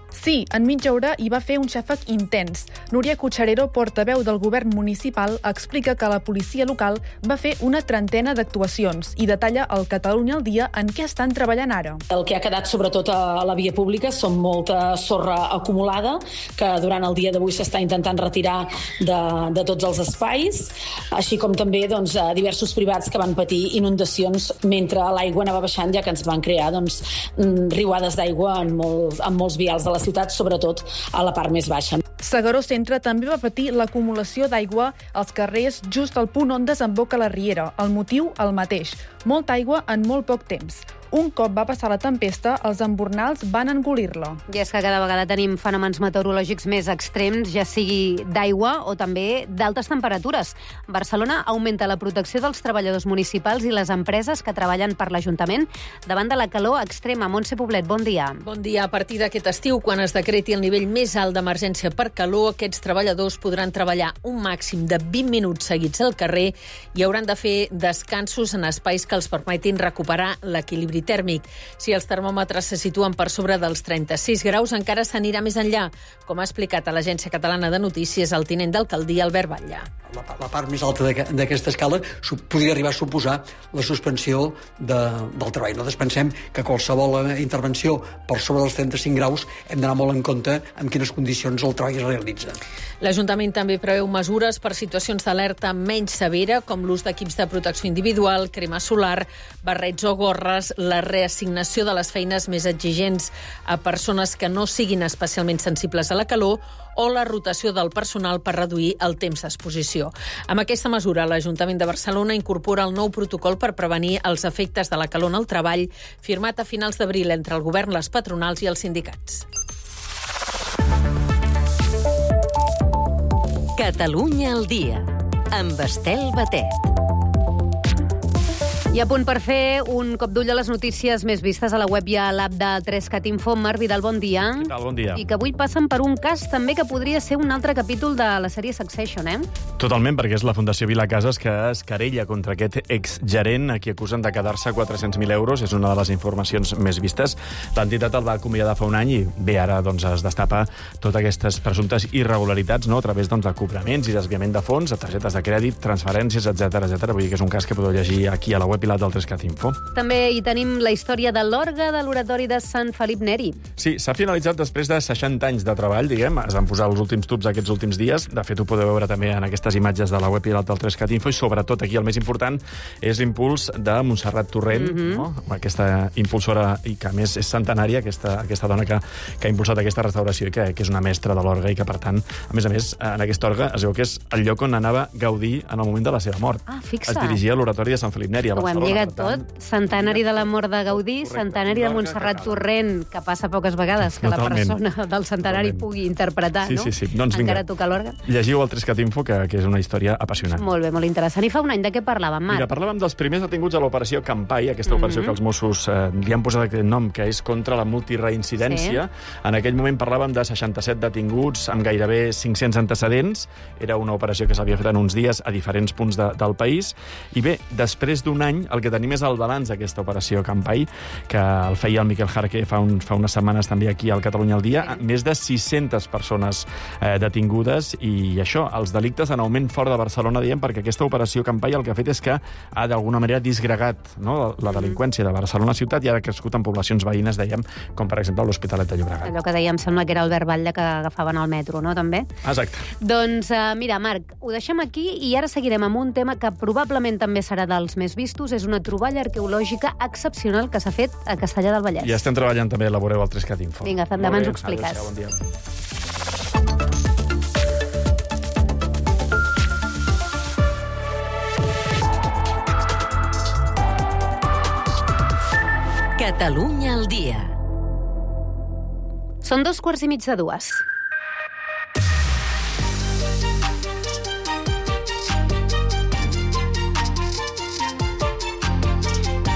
Sí, en mitja hora hi va fer un xàfec intens. Núria Cotxarero, portaveu del govern municipal, explica que la policia local va fer una trentena d'actuacions i detalla el Catalunya al dia en què estan treballant ara. El que ha quedat sobretot a la via pública són molta sorra acumulada que durant el dia d'avui s'està intentant retirar de, de tots els espais, així com també doncs, diversos privats que van patir inundacions mentre l'aigua anava baixant, ja que ens van crear doncs, riuades d'aigua en, molt, en molts vials de la ciutat, sobretot a la part més baixa. S'Agaró Centre també va patir l'acumulació d'aigua als carrers just al punt on desemboca la riera. El motiu, el mateix. Molta aigua en molt poc temps. Un cop va passar la tempesta, els embornals van engolir-la. I és que cada vegada tenim fenòmens meteorològics més extrems, ja sigui d'aigua o també d'altes temperatures. Barcelona augmenta la protecció dels treballadors municipals i les empreses que treballen per l'Ajuntament davant de la calor extrema. Montse Poblet, bon dia. Bon dia. A partir d'aquest estiu, quan es decreti el nivell més alt d'emergència per calor, aquests treballadors podran treballar un màxim de vint minuts seguits al carrer i hauran de fer descansos en espais que els permetin recuperar l'equilibri tèrmic. Si els termòmetres se situen per sobre dels trenta-sis graus, encara s'anirà més enllà, com ha explicat a l'Agència Catalana de Notícies el tinent d'alcaldia Albert Batlle. La, la part més alta d'aquesta escala podria arribar a suposar la suspensió de, del treball. Nosaltres pensem que qualsevol intervenció per sobre dels trenta-cinc graus hem d'anar molt en compte en quines condicions el treball es realitza. L'Ajuntament també preveu mesures per situacions d'alerta menys severa, com l'ús d'equips de protecció individual, crema solar, barrets o gorres, la reassignació de les feines més exigents a persones que no siguin especialment sensibles a la calor o la rotació del personal per reduir el temps d'exposició. Amb aquesta mesura, l'Ajuntament de Barcelona incorpora el nou protocol per prevenir els efectes de la calor en el treball, firmat a finals d'abril entre el govern, les patronals i els sindicats. Catalunya al dia, amb Estel Batet. I a punt per fer un cop d'ull a les notícies més vistes a la web i a l'app de trescat info. Marc Vidal, bon dia. Què tal, bon dia. I que avui passen per un cas també que podria ser un altre capítol de la sèrie Succession, eh? Totalment, perquè és la Fundació Vilacases que es querella contra aquest exgerent a qui acusen de quedar-se quatre-cents mil euros. És una de les informacions més vistes. L'entitat el va acomiadar fa un any i bé, ara doncs, es destapa totes aquestes presumptes irregularitats, no?, a través doncs, de cobraments i desviament de fons, de targetes de crèdit, transferències, etcètera, etcètera. Vull dir que és un cas que podeu llegir aquí a la web i la del trescat info. També hi tenim la història de l'orgue de l'oratori de Sant Felip Neri. Sí, s'ha finalitzat després de seixanta anys de treball, diguem. Es van posar els últims tubs aquests últims dies. De fet, ho podeu veure també en aquestes imatges de la web i la del trescat info. I sobretot aquí el més important és l'impuls de Montserrat Torrent, mm-hmm. no? Aquesta impulsora i que a més és centenària, aquesta, aquesta dona que, que ha impulsat aquesta restauració i que, que és una mestra de l'orgue i que, per tant, a més a més, en aquest orgue es veu que és el lloc on anava Gaudí en el moment de la seva mort. Ah, fixa. Es dirigia a l'oratori de Sant Felip Neri a Barcelona. Ho hem lligat tot. Centenari de la mort de Gaudí, correcte. Centenari de Montserrat Torrent, que passa poques vegades que Totalment. La persona del centenari Totalment. Pugui interpretar, sí, no? Sí, sí, sí. Doncs encara vinga. toca l'orgue. Llegiu el Trescat Info, que, que és una història apassionant. Molt bé, molt interessant. I fa un any de què parlàvem, Marc? Mira, parlàvem dels primers detinguts a l'operació Campai, aquesta mm-hmm. operació que els Mossos eh, li han posat aquest nom, que és contra la multireincidència. Sí. En aquell moment parlàvem de seixanta-set detinguts amb gairebé cinc-cents antecedents. Era una operació que s'havia fet en uns dies a diferents punts de, del país. I bé, després d'un any, el que tenim és el balanç d'aquesta operació Campai, que el feia el Miquel Jarque fa, un, fa unes setmanes també aquí al Catalunya al dia. Més de sis-centes persones eh, detingudes i això, els delictes en augment fora de Barcelona, diem, perquè aquesta operació Campai el que ha fet és que ha d'alguna manera disgregat, no?, la delinqüència de Barcelona ciutat i ha crescut en poblacions veïnes, dèiem, com per exemple l'Hospitalet de Llobregat. Allò que dèiem, sembla que era Albert Batlle que agafaven al metro, no?, també? Exacte. Doncs uh, mira, Marc, ho deixem aquí i ara seguirem amb un tema que probablement també serà dels més vistos. És una troballa arqueològica excepcional que s'ha fet a Castellar del Vallès. I estem treballant també, elaboreu el Trescat Info. Vinga, demà ens ho expliques. Adéu, bon dia. Catalunya al dia. Són dos quarts i mig de dues.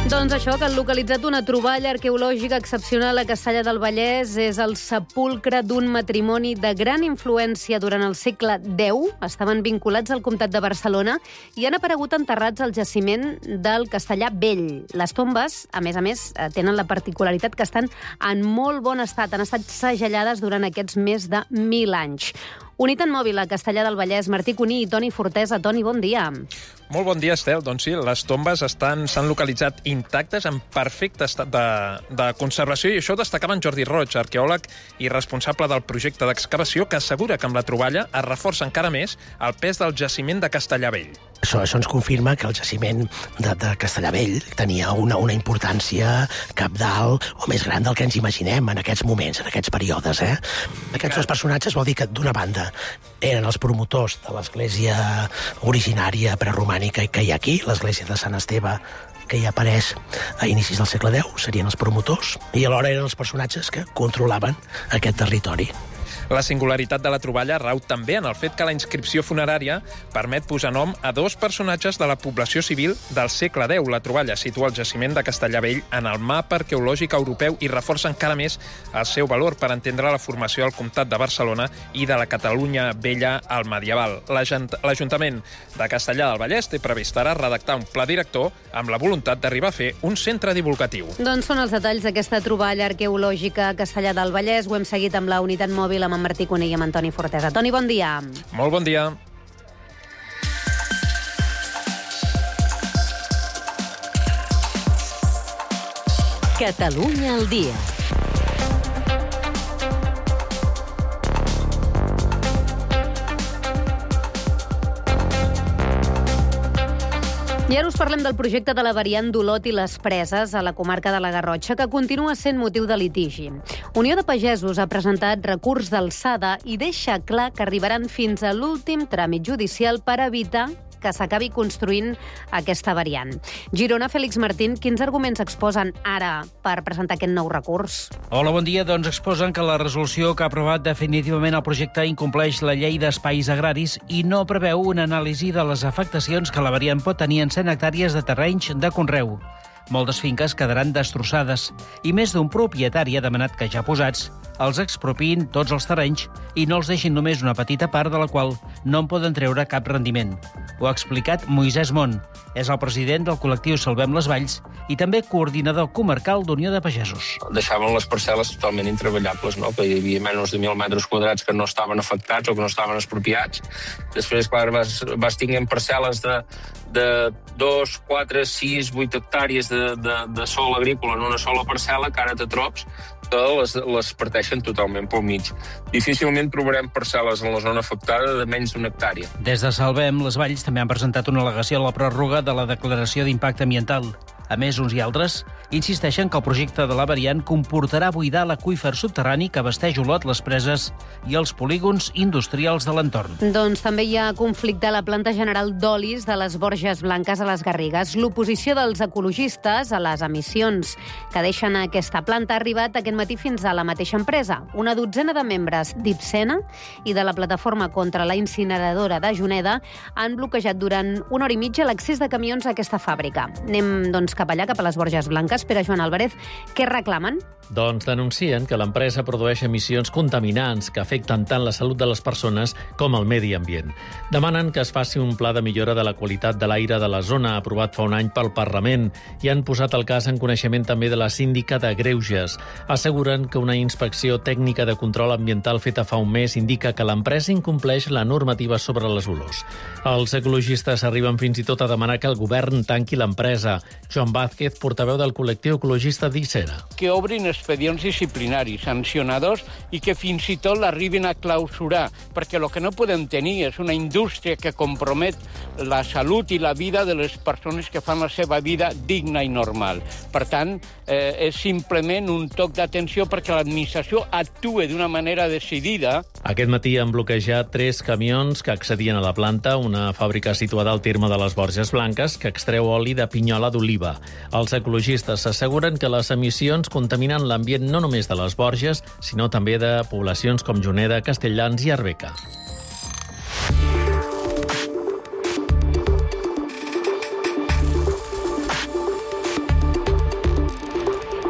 Doncs això, que han localitzat una troballa arqueològica excepcional a Castellar del Vallès. És el sepulcre d'un matrimoni de gran influència durant el segle deu. Estaven vinculats al comtat de Barcelona i han aparegut enterrats al jaciment del Castellar Vell. Les tombes, a més a més, tenen la particularitat que estan en molt bon estat. Han estat segellades durant aquests més de mil anys. Unitat Mòbil a Castellar del Vallès, Martí Cuní i Toni Fortesa. Toni, bon dia. Molt bon dia, Estel. Doncs sí, les tombes estan s'han localitzat intactes, en perfecte estat de, de conservació, i això ho destacava en Jordi Roig, arqueòleg i responsable del projecte d'excavació, que assegura que amb la troballa es reforça encara més el pes del jaciment de Castellar Vell. Això, això ens confirma que el jaciment de, de Castellar Vell tenia una, una importància cabdal o més gran del que ens imaginem en aquests moments, en aquests períodes. Eh? Aquests dos personatges vol dir que, d'una banda, eren els promotors de l'església originària preromànica que hi ha aquí, l'església de Sant Esteve, que hi apareix a inicis del segle deu, serien els promotors, i alhora eren els personatges que controlaven aquest territori. La singularitat de la troballa rau també en el fet que la inscripció funerària permet posar nom a dos personatges de la població civil del segle deu. La troballa situa el jaciment de Castellar Vell en el mapa arqueològic europeu i reforça encara més el seu valor per entendre la formació del comtat de Barcelona i de la Catalunya vella al medieval. L'Ajuntament de Castellar del Vallès té previst ara redactar un pla director amb la voluntat d'arribar a fer un centre divulgatiu. Doncs són els detalls d'aquesta troballa arqueològica a Castellar del Vallès. Ho hem seguit amb la Unitat Mòbil amb en Martí Cuní i amb en Toni Fortesa. Toni, bon dia. Molt bon dia. Catalunya al dia. I ara us parlem del projecte de la variant d'Olot i les Preses a la comarca de la Garrotxa, que continua sent motiu de litigi. Unió de Pagesos ha presentat recurs d'alçada i deixa clar que arribaran fins a l'últim tràmit judicial per evitar que s'acabi construint aquesta variant. Girona, Fèlix Martín, quins arguments exposen ara per presentar aquest nou recurs? Hola, bon dia. Doncs exposen que la resolució que ha aprovat definitivament el projecte incompleix la llei d'espais agraris i no preveu una anàlisi de les afectacions que la variant pot tenir en cent hectàrees de terrenys de conreu. Moltes finques quedaran destrossades i més d'un propietari ha demanat que ja posats els expropiïn tots els terrenys i no els deixin només una petita part de la qual no en poden treure cap rendiment. Ho ha explicat Moisès Mont. És el president del col·lectiu Salvem les Valls i també coordinador comarcal d'Unió de Pagesos. Deixaven les parcel·les totalment intreballables, no? Que hi havia menys de mil metres quadrats que no estaven afectats o que no estaven expropiats. Després, clar, vas, vas tinguent parcel·les de, de dos, quatre, sis, vuit hectàrees de, de, de sol agrícola en una sola parcel·la, que ara te trobs que les, les parteixen totalment pel mig. Difícilment trobarem parcel·les en la zona afectada de menys d'una hectàrea. Des de Salvem les Valls també han presentat una al·legació a la pròrroga de la declaració d'impacte ambiental. A més, uns i altres insisteixen que el projecte de la variant comportarà buidar l'aqüífer subterrani que abasteix Olot, les Preses i els polígons industrials de l'entorn. Doncs també hi ha conflicte a la planta general d'olis de les Borges Blanques a les Garrigues. L'oposició dels ecologistes a les emissions que deixen aquesta planta ha arribat aquest matí fins a la mateixa empresa. Una dotzena de membres d'Ipsena i de la plataforma contra la incineradora de Juneda han bloquejat durant una hora i mitja l'accés de camions a aquesta fàbrica. Anem, doncs, cap allà, cap a les Borges Blanques. Pere Joan Álvarez, què reclamen? Doncs denuncien que l'empresa produeix emissions contaminants que afecten tant la salut de les persones com el medi ambient. Demanen que es faci un pla de millora de la qualitat de l'aire de la zona aprovat fa un any pel Parlament i han posat el cas en coneixement també de la síndica de Greuges. Asseguren que una inspecció tècnica de control ambiental feta fa un mes indica que l'empresa incompleix la normativa sobre les olors. Els ecologistes arriben fins i tot a demanar que el govern tanqui l'empresa. Joan Vázquez, portaveu del col·lectiu ecologista d'Isera. Que obrin expedients disciplinaris, sancionadors, i que fins i tot l'arribin a clausurar, perquè el que no podem tenir és una indústria que compromet la salut i la vida de les persones que fan la seva vida digna i normal. Per tant, eh, és simplement un toc d'atenció perquè l'administració actue d'una manera decidida. Aquest matí han bloquejat tres camions que accedien a la planta, una fàbrica situada al terme de les Borges Blanques que extreu oli de pinyola d'oliva. Els ecologistes s'asseguren que les emissions contaminen l'ambient no només de les Borges, sinó també de poblacions com Juneda, Castelldans i Arbeca.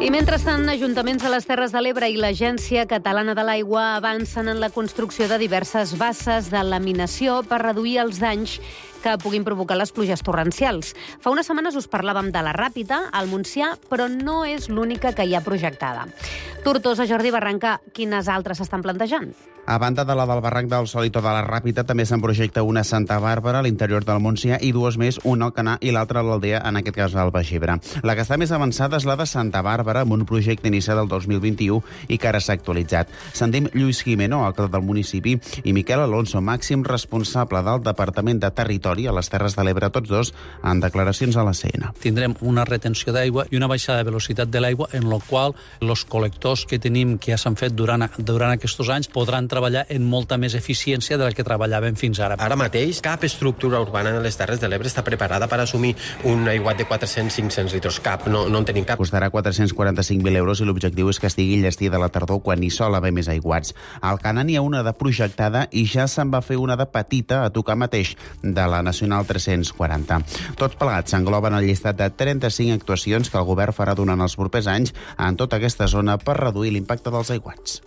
I mentrestant, ajuntaments de les Terres de l'Ebre i l'Agència Catalana de l'Aigua avancen en la construcció de diverses basses de laminació per reduir els danys que puguin provocar les pluges torrencials. Fa unes setmanes us parlàvem de la Ràpita, al Montsià, però no és l'única que hi ha projectada. Tortosa, Jordi Barranca, quines altres s'estan plantejant? A banda de la del Barranc del Solito de la Ràpita, també se'n projecta una a Santa Bàrbara, a l'interior del Montsià, i dues més, una al Canà i l'altra a l'Aldea, en aquest cas al Baix Ebre. La que està més avançada és la de Santa Bàrbara, amb un projecte iniciat el dos mil vint-i-u i que ara s'ha actualitzat. Sentim Lluís Jimeno, alcalde del municipi, i Miquel Alonso, màxim responsable del Departament de Territori a les Terres de l'Ebre, tots dos, en declaracions a la C N. Tindrem una retenció d'aigua i una baixada de velocitat de l'aigua, en la qual els col·lectors que tenim, que ja s'han fet durant, durant aquests anys, podran treballar en molta més eficiència de la que treballaven fins ara. Ara mateix, cap estructura urbana en les Terres de l'Ebre està preparada per assumir un aiguat de quatre-cents a cinc-cents litres. Cap, no, no en tenim cap. Costarà quatre-cents quaranta-cinc mil euros i l'objectiu és que estigui llestida a la tardor quan hi sol haver més aiguats. Al Canà n'hi ha una de projectada i ja se'n va fer una de petita a tocar mateix, de la Nacional tres-cents quaranta. Tots plegats s'engloben el llistat de trenta-cinc actuacions que el govern farà durant els propers anys en tota aquesta zona per reduir l'impacte dels aiguats.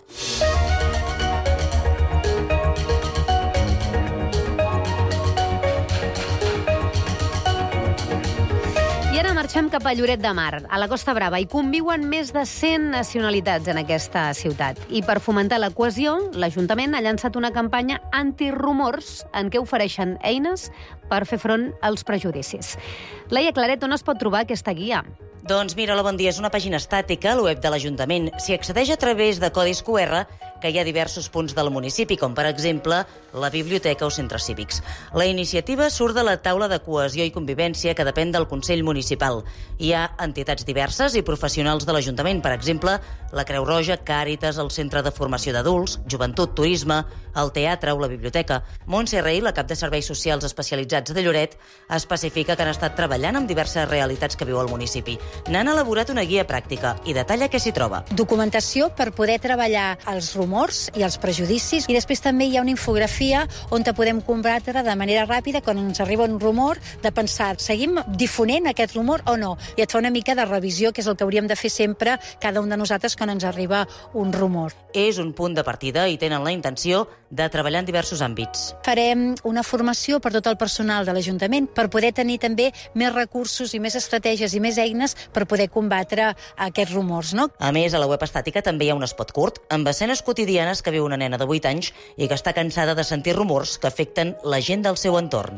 I ara marxem cap a Lloret de Mar, a la Costa Brava. Hi conviuen més de cent nacionalitats en aquesta ciutat. I per fomentar la cohesió, l'Ajuntament ha llançat una campanya antirumors en què ofereixen eines per fer front als prejudicis. Laia Claret, on es pot trobar aquesta guia? Doncs mira, hola, bon dia. És una pàgina estàtica al web de l'Ajuntament. S'hi accedeix a través de codis Q R que hi ha diversos punts del municipi, com per exemple la biblioteca o centres cívics. La iniciativa surt de la taula de cohesió i convivència que depèn del Consell Municipal. Hi ha entitats diverses i professionals de l'Ajuntament, per exemple, la Creu Roja, Càritas, el Centre de Formació d'Adults, Joventut, Turisme, el Teatre o la Biblioteca. Montse Rey, la cap de Serveis Socials Especialitzats de Lloret, especifica que han estat treballant amb diverses realitats que viu el municipi. N'han elaborat una guia pràctica i detalla què s'hi troba. Documentació per poder treballar els rumors i els prejudicis, i després també hi ha una infografia on te podem combatre de manera ràpida quan ens arriba un rumor, de pensar, seguim difonent aquest rumor o no? I et fa una mica de revisió, que és el que hauríem de fer sempre cada un de nosaltres quan ens arriba un rumor. És un punt de partida i tenen la intenció de treballar en diversos àmbits. Farem una formació per tot el personal de l'Ajuntament per poder tenir també més recursos i més estratègies i més eines per poder combatre aquests rumors, no? A més, a la web estàtica també hi ha un spot curt amb escenes quotidianes que viu una nena de vuit anys i que està cansada de sentir rumors que afecten la gent del seu entorn.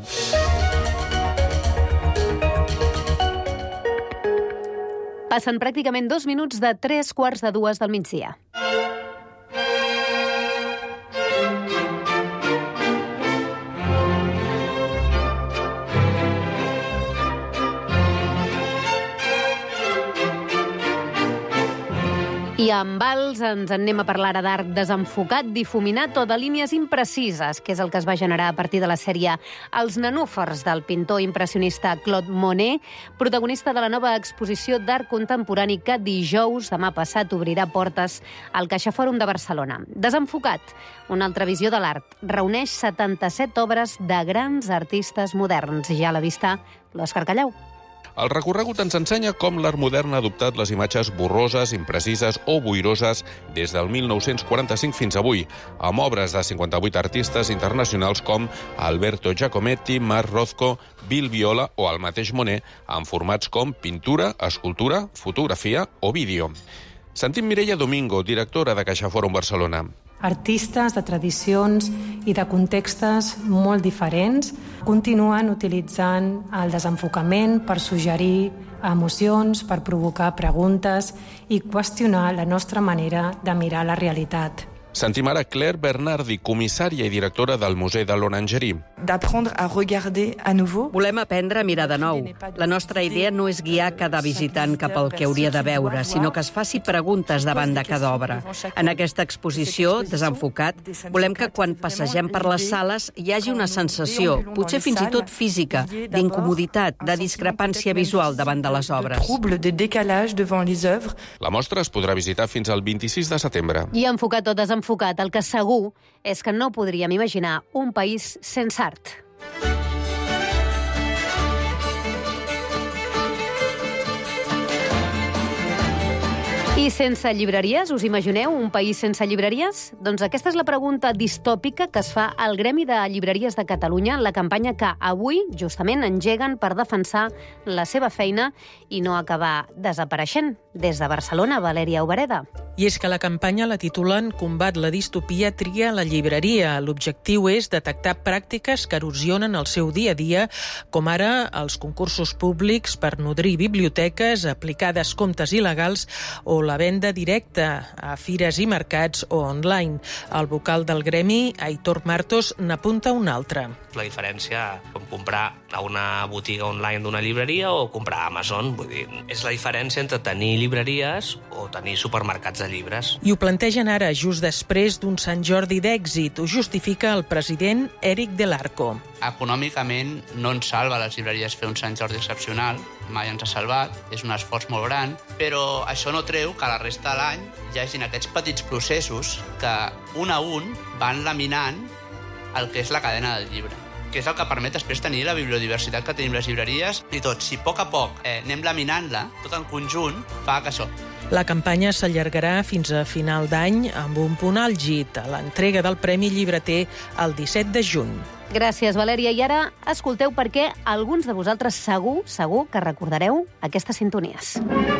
Passen pràcticament dos minuts de tres quarts de dues del migdia. I amb vals ens en anem a parlar ara d'art desenfocat, difuminat o de línies imprecises, que és el que es va generar a partir de la sèrie Els nenúfars del pintor impressionista Claude Monet, protagonista de la nova exposició d'art contemporani que dijous, demà passat, obrirà portes al CaixaFòrum de Barcelona. Desenfocat, una altra visió de l'art, reuneix setanta-set obres de grans artistes moderns. Ja a la vista, l'Òscar Callau. El recorregut ens ensenya com l'art modern ha adoptat les imatges borroses, imprecises o boiroses des del mil nou-cents quaranta-cinc fins avui, amb obres de cinquanta-vuit artistes internacionals com Alberto Giacometti, Marc Rothko, Bill Viola o el mateix Monet, en formats com pintura, escultura, fotografia o vídeo. Sentim Mireia Domingo, directora de CaixaFòrum Barcelona. Artistes de tradicions i de contextes molt diferents continuen utilitzant el desenfocament per suggerir emocions, per provocar preguntes i qüestionar la nostra manera de mirar la realitat. Sentim ara Claire Bernardi, comissària i directora del Museu de l'Orangerie. D'apprendre a regarder à nouveau. Volem aprendre a mirar de nou. La nostra idea no és guiar cada visitant cap al que hauria de veure, sinó que es faci preguntes davant de cada obra. En aquesta exposició, Desenfocat, volem que quan passegem per les sales hi hagi una sensació, potser fins i tot física, d'incomoditat, de discrepància visual davant de les obres. Trouble de décalage devant les œuvres. La mostra es podrà visitar fins al vint-i-sis de setembre. I enfocat o desenfocat, el que segur és que no podríem imaginar un país sense art. I sense llibreries? Us imagineu un país sense llibreries? Doncs aquesta és la pregunta distòpica que es fa al Gremi de Llibreries de Catalunya en la campanya que avui, justament, engeguen per defensar la seva feina i no acabar desapareixent. Des de Barcelona, Valèria Obereda. I és que la campanya la titulen Combat la distopia, tria la llibreria. L'objectiu és detectar pràctiques que erosionen el seu dia a dia, com ara els concursos públics per nodrir biblioteques, aplicar descomptes il·legals o la venda directa a fires i mercats o online. El vocal del gremi, Aitor Martos, n'apunta un altre. La diferència com comprar a una botiga online d'una llibreria o comprar a Amazon. Vull dir, és la diferència entre tenir llibreries o tenir supermercats de llibres. I ho plantegen ara, just després d'un Sant Jordi d'èxit. Ho justifica el president Eric Del Arco. Econòmicament no ens salva a les llibreries fer un Sant Jordi excepcional, mai ens ha salvat, és un esforç molt gran, però això no treu que la resta de l'any hi hagin aquests petits processos que un a un van laminant el que és la cadena del llibre, que és el que permet després tenir la bibliodiversitat que tenim les llibreries i tot. Si a poc a poc eh, anem laminant-la, tot en conjunt, fa que això. La campanya s'allargarà fins a final d'any amb un punt àlgid, a l'entrega del Premi Llibreter el disset de juny. Gràcies, Valèria. I ara escolteu per què alguns de vosaltres segur, segur que recordareu aquestes sintonies.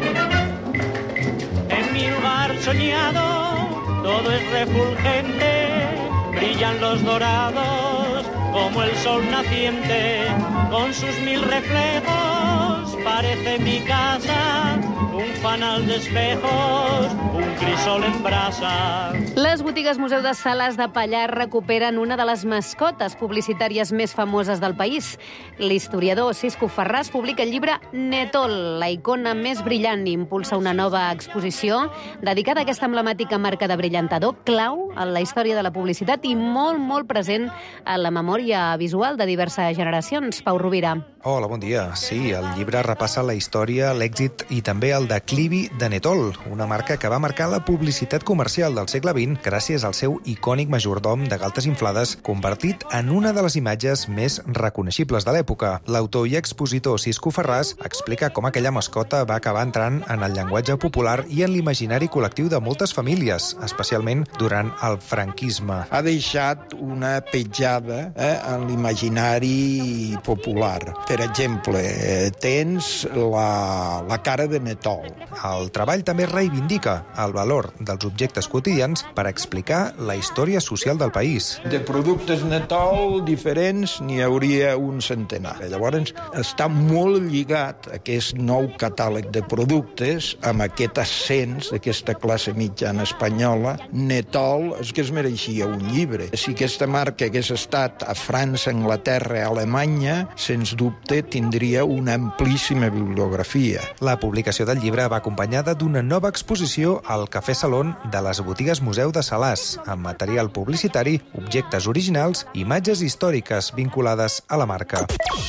En mi lugar soñado todo es refulgente, brillan los dorados como el sol naciente, con sus mil reflejos parece mi casa, un fanal d'espejos, un crisol en brasa. Les botigues Museu de Salàs de Pallars recuperen una de les mascotes publicitàries més famoses del país. L'historiador Cisco Ferràs publica el llibre Netol, la icona més brillant, i impulsa una nova exposició dedicada a aquesta emblemàtica marca de brillantador, clau en la història de la publicitat i molt, molt present en la memòria visual de diverses generacions. Pau Rovira. Hola, bon dia. Sí, el llibre repassa la història, l'èxit i també el declivi de Netol, una marca que va marcar la publicitat comercial del segle vint gràcies al seu icònic majordom de galtes inflades, convertit en una de les imatges més reconeixibles de l'època. L'autor i expositor Cisco Ferràs explica com aquella mascota va acabar entrant en el llenguatge popular i en l'imaginari col·lectiu de moltes famílies, especialment durant el franquisme. Ha deixat una petjada eh, en l'imaginari popular. Per exemple, eh, tens la, la cara de Netol. El treball també reivindica el valor dels objectes quotidians per explicar la història social del país. De productes Netol diferents n'hi hauria un centenar. Llavors, està molt lligat aquest nou catàleg de productes amb aquest ascens d'aquesta classe mitjana espanyola. Netol és que es mereixia un llibre. Si aquesta marca hagués estat a França, Anglaterra, Alemanya, sens dubte tindria una amplíssima bibliografia. La publicació del llibre va acompanyada d'una nova exposició al Cafè Salón de les botigues Museu de Salàs, amb material publicitari, objectes originals i imatges històriques vinculades a la marca.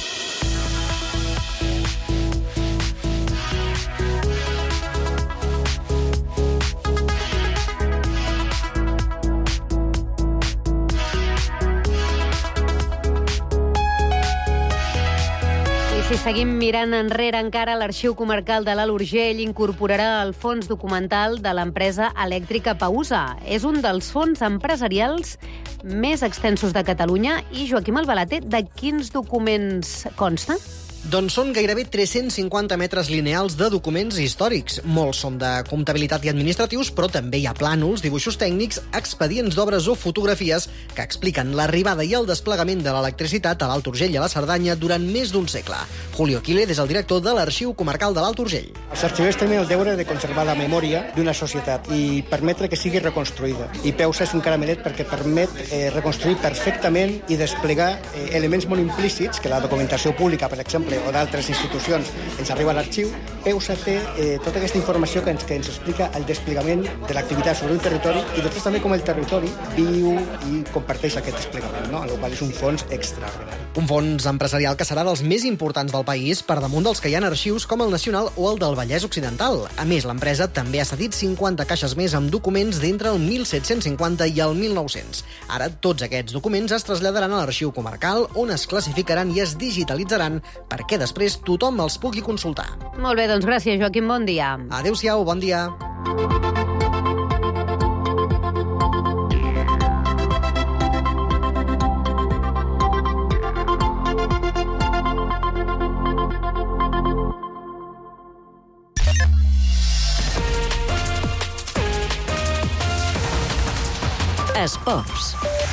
Si seguim mirant enrere encara, l'Arxiu Comarcal de l'Alt Urgell incorporarà el fons documental de l'empresa elèctrica Pausa. És un dels fons empresarials més extensos de Catalunya. I Joaquim Albalate, de quins documents consta? Doncs són gairebé tres-cents cinquanta metres lineals de documents històrics. Molts són de comptabilitat i administratius, però també hi ha plànols, dibuixos tècnics, expedients d'obres o fotografies que expliquen l'arribada i el desplegament de l'electricitat a l'Alt Urgell i a la Cerdanya durant més d'un segle. Julio Quiles és el director de l'Arxiu Comarcal de l'Alt Urgell. Els arxivers tenen el deure de conservar la memòria d'una societat i permetre que sigui reconstruïda. I Peusa és un caramelet perquè permet eh, reconstruir perfectament i desplegar eh, elements molt implícits que la documentació pública, per exemple, o d'altres institucions ens arriba a l'arxiu. Peusa té eh, tota aquesta informació que ens, que ens explica el desplegament de l'activitat sobre un territori i després també com el territori viu i comparteix aquest desplegament, no? El qual és un fons extraordinari. Un fons empresarial que serà dels més importants del país, per damunt dels que hi ha arxius com el Nacional o el del Vallès Occidental. A més, l'empresa també ha cedit cinquanta caixes més amb documents d'entre el mil set-cents cinquanta i el mil nou-cents. Ara, tots aquests documents es traslladaran a l'Arxiu Comarcal, on es classificaran i es digitalitzaran perquè després tothom els pugui consultar. Molt bé, doncs gràcies, Joaquim, bon dia. Adéu-siau, bon dia. Esports.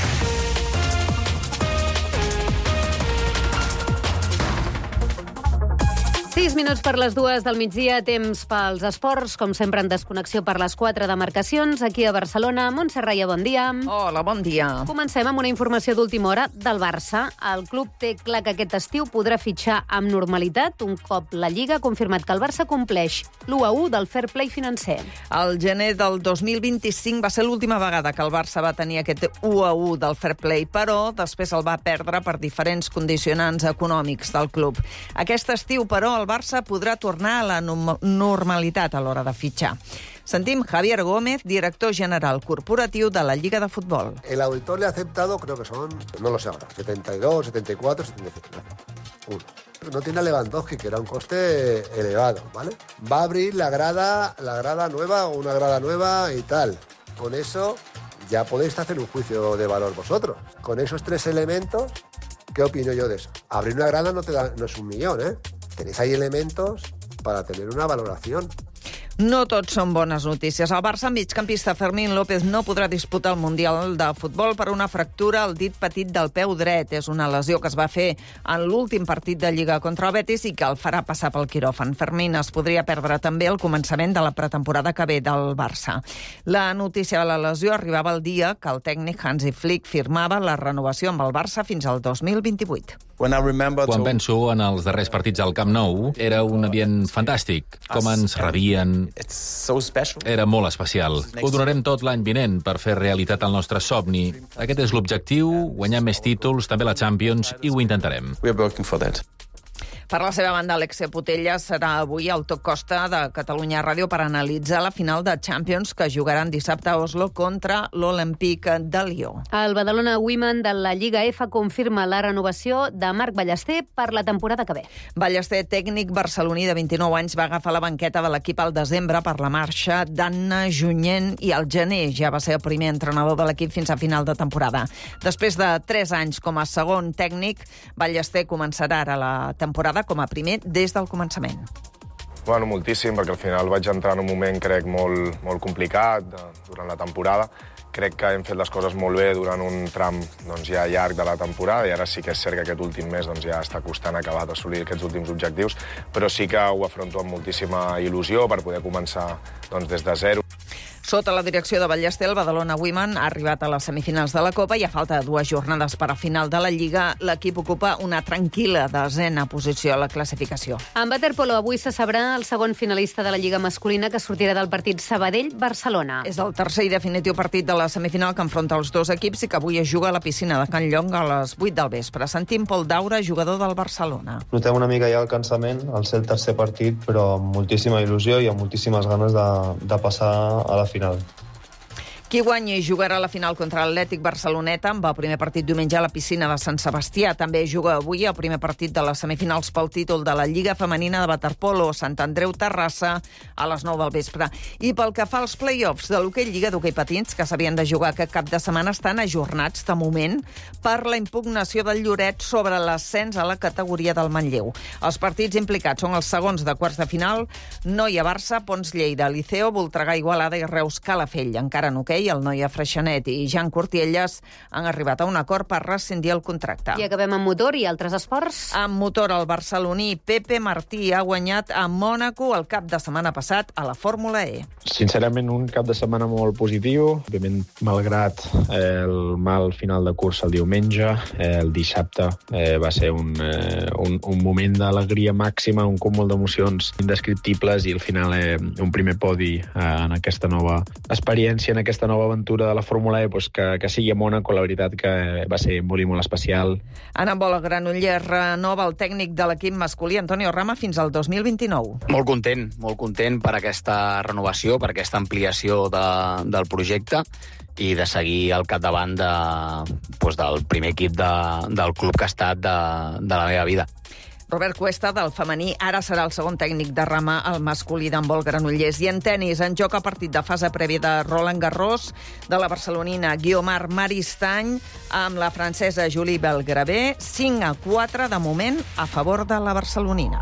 Sis minuts per les dues del migdia, temps pels esports, com sempre en desconnexió per les quatre demarcacions, aquí a Barcelona. Montse Raia, bon dia. Hola, bon dia. Comencem amb una informació d'última hora del Barça. El club té clar que aquest estiu podrà fitxar amb normalitat. Un cop la Lliga ha confirmat que el Barça compleix l'u a u del fair play financer. El gener del dos mil vint-i-cinc va ser l'última vegada que el Barça va tenir aquest u a u del fair play, però després el va perdre per diferents condicionants econòmics del club. Aquest estiu, però, el Barça podrà tornar a la normalitat a l'hora de fitxar. Sentim Javier Gómez, director general corporatiu de la Lliga de Futbol. El auditor le ha aceptado, creo que son, no lo sé ahora, setenta y dos, setenta y cuatro, setenta y cinco. Uno. No tiene a Lewandowski, que era un coste elevado, ¿vale? Va a abrir la grada, la grada nueva o una grada nueva y tal. Con eso ya podéis hacer un juicio de valor vosotros. Con esos tres elementos, ¿qué opino yo de eso? Abrir una grada no, te da, no es un millón, ¿eh? Tenéis ahí elementos para tener una valoración. No tots són bones notícies. El Barça migcampista Fermín López no podrà disputar el Mundial de Futbol per una fractura al dit petit del peu dret. És una lesió que es va fer en l'últim partit de Lliga contra el Betis i que el farà passar pel quiròfan. Fermín es podria perdre també el començament de la pretemporada que ve del Barça. La notícia de la lesió arribava el dia que el tècnic Hansi Flick firmava la renovació amb el Barça fins al dos mil vint-i-vuit. Quan penso en els darrers partits al Camp Nou, era un ambient fantàstic. Com ens rebien. Era molt especial. Ho donarem tot l'any vinent per fer realitat el nostre somni. Aquest és l'objectiu, guanyar més títols, també la Champions, i ho intentarem. Per la seva banda, Alexia Putellas serà avui al Toc Costa de Catalunya Ràdio per analitzar la final de Champions que jugaran dissabte a Oslo contra l'Olympique de Lió. El Badalona Women de la Lliga F confirma la renovació de Marc Ballester per la temporada que ve. Ballester, tècnic barceloní de vint-i-nou anys, va agafar la banqueta de l'equip al desembre per la marxa d'Anna Junyent i al gener ja va ser el primer entrenador de l'equip fins a final de temporada. Després de tres anys com a segon tècnic, Ballester començarà ara la temporada com a primer des del començament. Bueno, moltíssim, perquè al final vaig entrar en un moment, crec, molt, molt complicat durant la temporada. Crec que hem fet les coses molt bé durant un tram doncs, ja llarg de la temporada i ara sí que és cert que aquest últim mes doncs, ja està costant acabar d'assolir aquests últims objectius, però sí que ho afronto amb moltíssima il·lusió per poder començar doncs, des de zero. Sota la direcció de Ballester, el Badalona Women ha arribat a les semifinals de la Copa i a falta de dues jornades per a final de la Lliga, l'equip ocupa una tranquil·la desena posició a la classificació. En waterpolo avui se sabrà el segon finalista de la Lliga masculina que sortirà del partit Sabadell-Barcelona. És el tercer i definitiu partit de la semifinal que enfronta els dos equips i que avui es juga a la piscina de Can Llong a les vuit del vespre. Sentim Pol Daura, jugador del Barcelona. Notem una mica ja el cansament, al ser el tercer partit, però amb moltíssima il·lusió i amb moltíssimes ganes de, de passar a la final. Qui guanyi jugarà la final contra l'Atlètic Barceloneta amb el primer partit diumenge a la piscina de Sant Sebastià. També juga avui el primer partit de les semifinals pel títol de la Lliga Femenina de Waterpolo, Sant Andreu Terrassa, a les nou del vespre. I pel que fa als play-offs de l'hoquei Lliga d'hoquei patins, que s'havien de jugar aquest cap de setmana, estan ajornats de moment per la impugnació del Lloret sobre l'ascens a la categoria del Manlleu. Els partits implicats són els segons de quarts de final, Noia Barça, Pons Lleida, Liceo, Voltregà Igualada i Reus Calafell. Encara en hoquei, el Noia Freixenet i Jan Cortielles han arribat a un acord per rescindir el contracte. I acabem amb motor i altres esports. Amb motor, el barceloní Pepe Martí ha guanyat a Mònaco el cap de setmana passat a la Fórmula E. Sincerament, un cap de setmana molt positiu. Òbviament, malgrat eh, el mal final de cursa el diumenge, eh, el dissabte eh, va ser un, eh, un, un moment d'alegria màxima, un cúmul d'emocions indescriptibles i al final eh, un primer podi eh, en aquesta nova experiència, en aquesta nova aventura de la Fórmula E, doncs que, que sigui a Mònaco, la veritat que va ser molt i molt especial. En embol, Granollers renova el tècnic de l'equip masculí, Antonio Rama, fins al dos mil vint-i-nou. Molt content, molt content per aquesta renovació, per aquesta ampliació de, del projecte i de seguir al capdavant de, doncs, del primer equip de, del club que ha estat de, de la meva vida. Robert Cuesta, del femení, ara serà el segon tècnic de rama al masculí d'handbol Granollers. I en tenis, en joc a partit de fase prèvia de Roland Garros, de la barcelonina Guiomar Maristany, amb la francesa Julie Belgrabé, cinc a quatre de moment a favor de la barcelonina.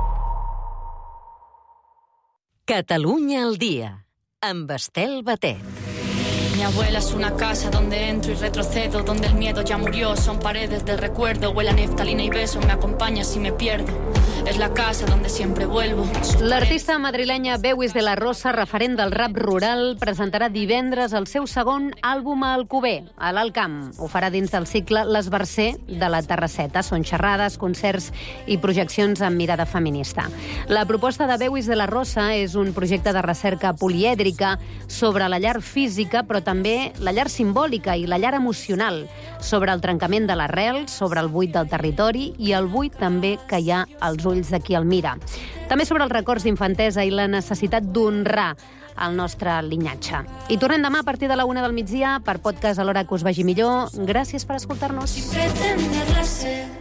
Catalunya al dia, amb Estel Batet. Mi abuela es una casa donde entro y retrocedo, donde el miedo ya murió, son paredes de recuerdo, huele a neftalina y beso, me acompaña si me pierdo. Es la casa donde siempre vuelvo. L'artista madrilenya Bewis de la Rosa, referent del rap rural, presentarà divendres el seu segon àlbum a Alcover, a l'Alt Camp. Ho farà dins del cicle L'Esbarcer de la Terrasseta. Són xerrades, concerts i projeccions amb mirada feminista. La proposta de Bewis de la Rosa és un projecte de recerca polièdrica sobre la llar física, però també la llar simbòlica i la llar emocional, sobre el trencament de l'arrel, sobre el buit del territori i el buit també que hi ha als ulls de qui el mira. També sobre els records d'infantesa i la necessitat d'honrar el nostre linyatge. I tornem demà a partir de la una del migdia per podcast a l'hora que us vagi millor. Gràcies per escoltar-nos.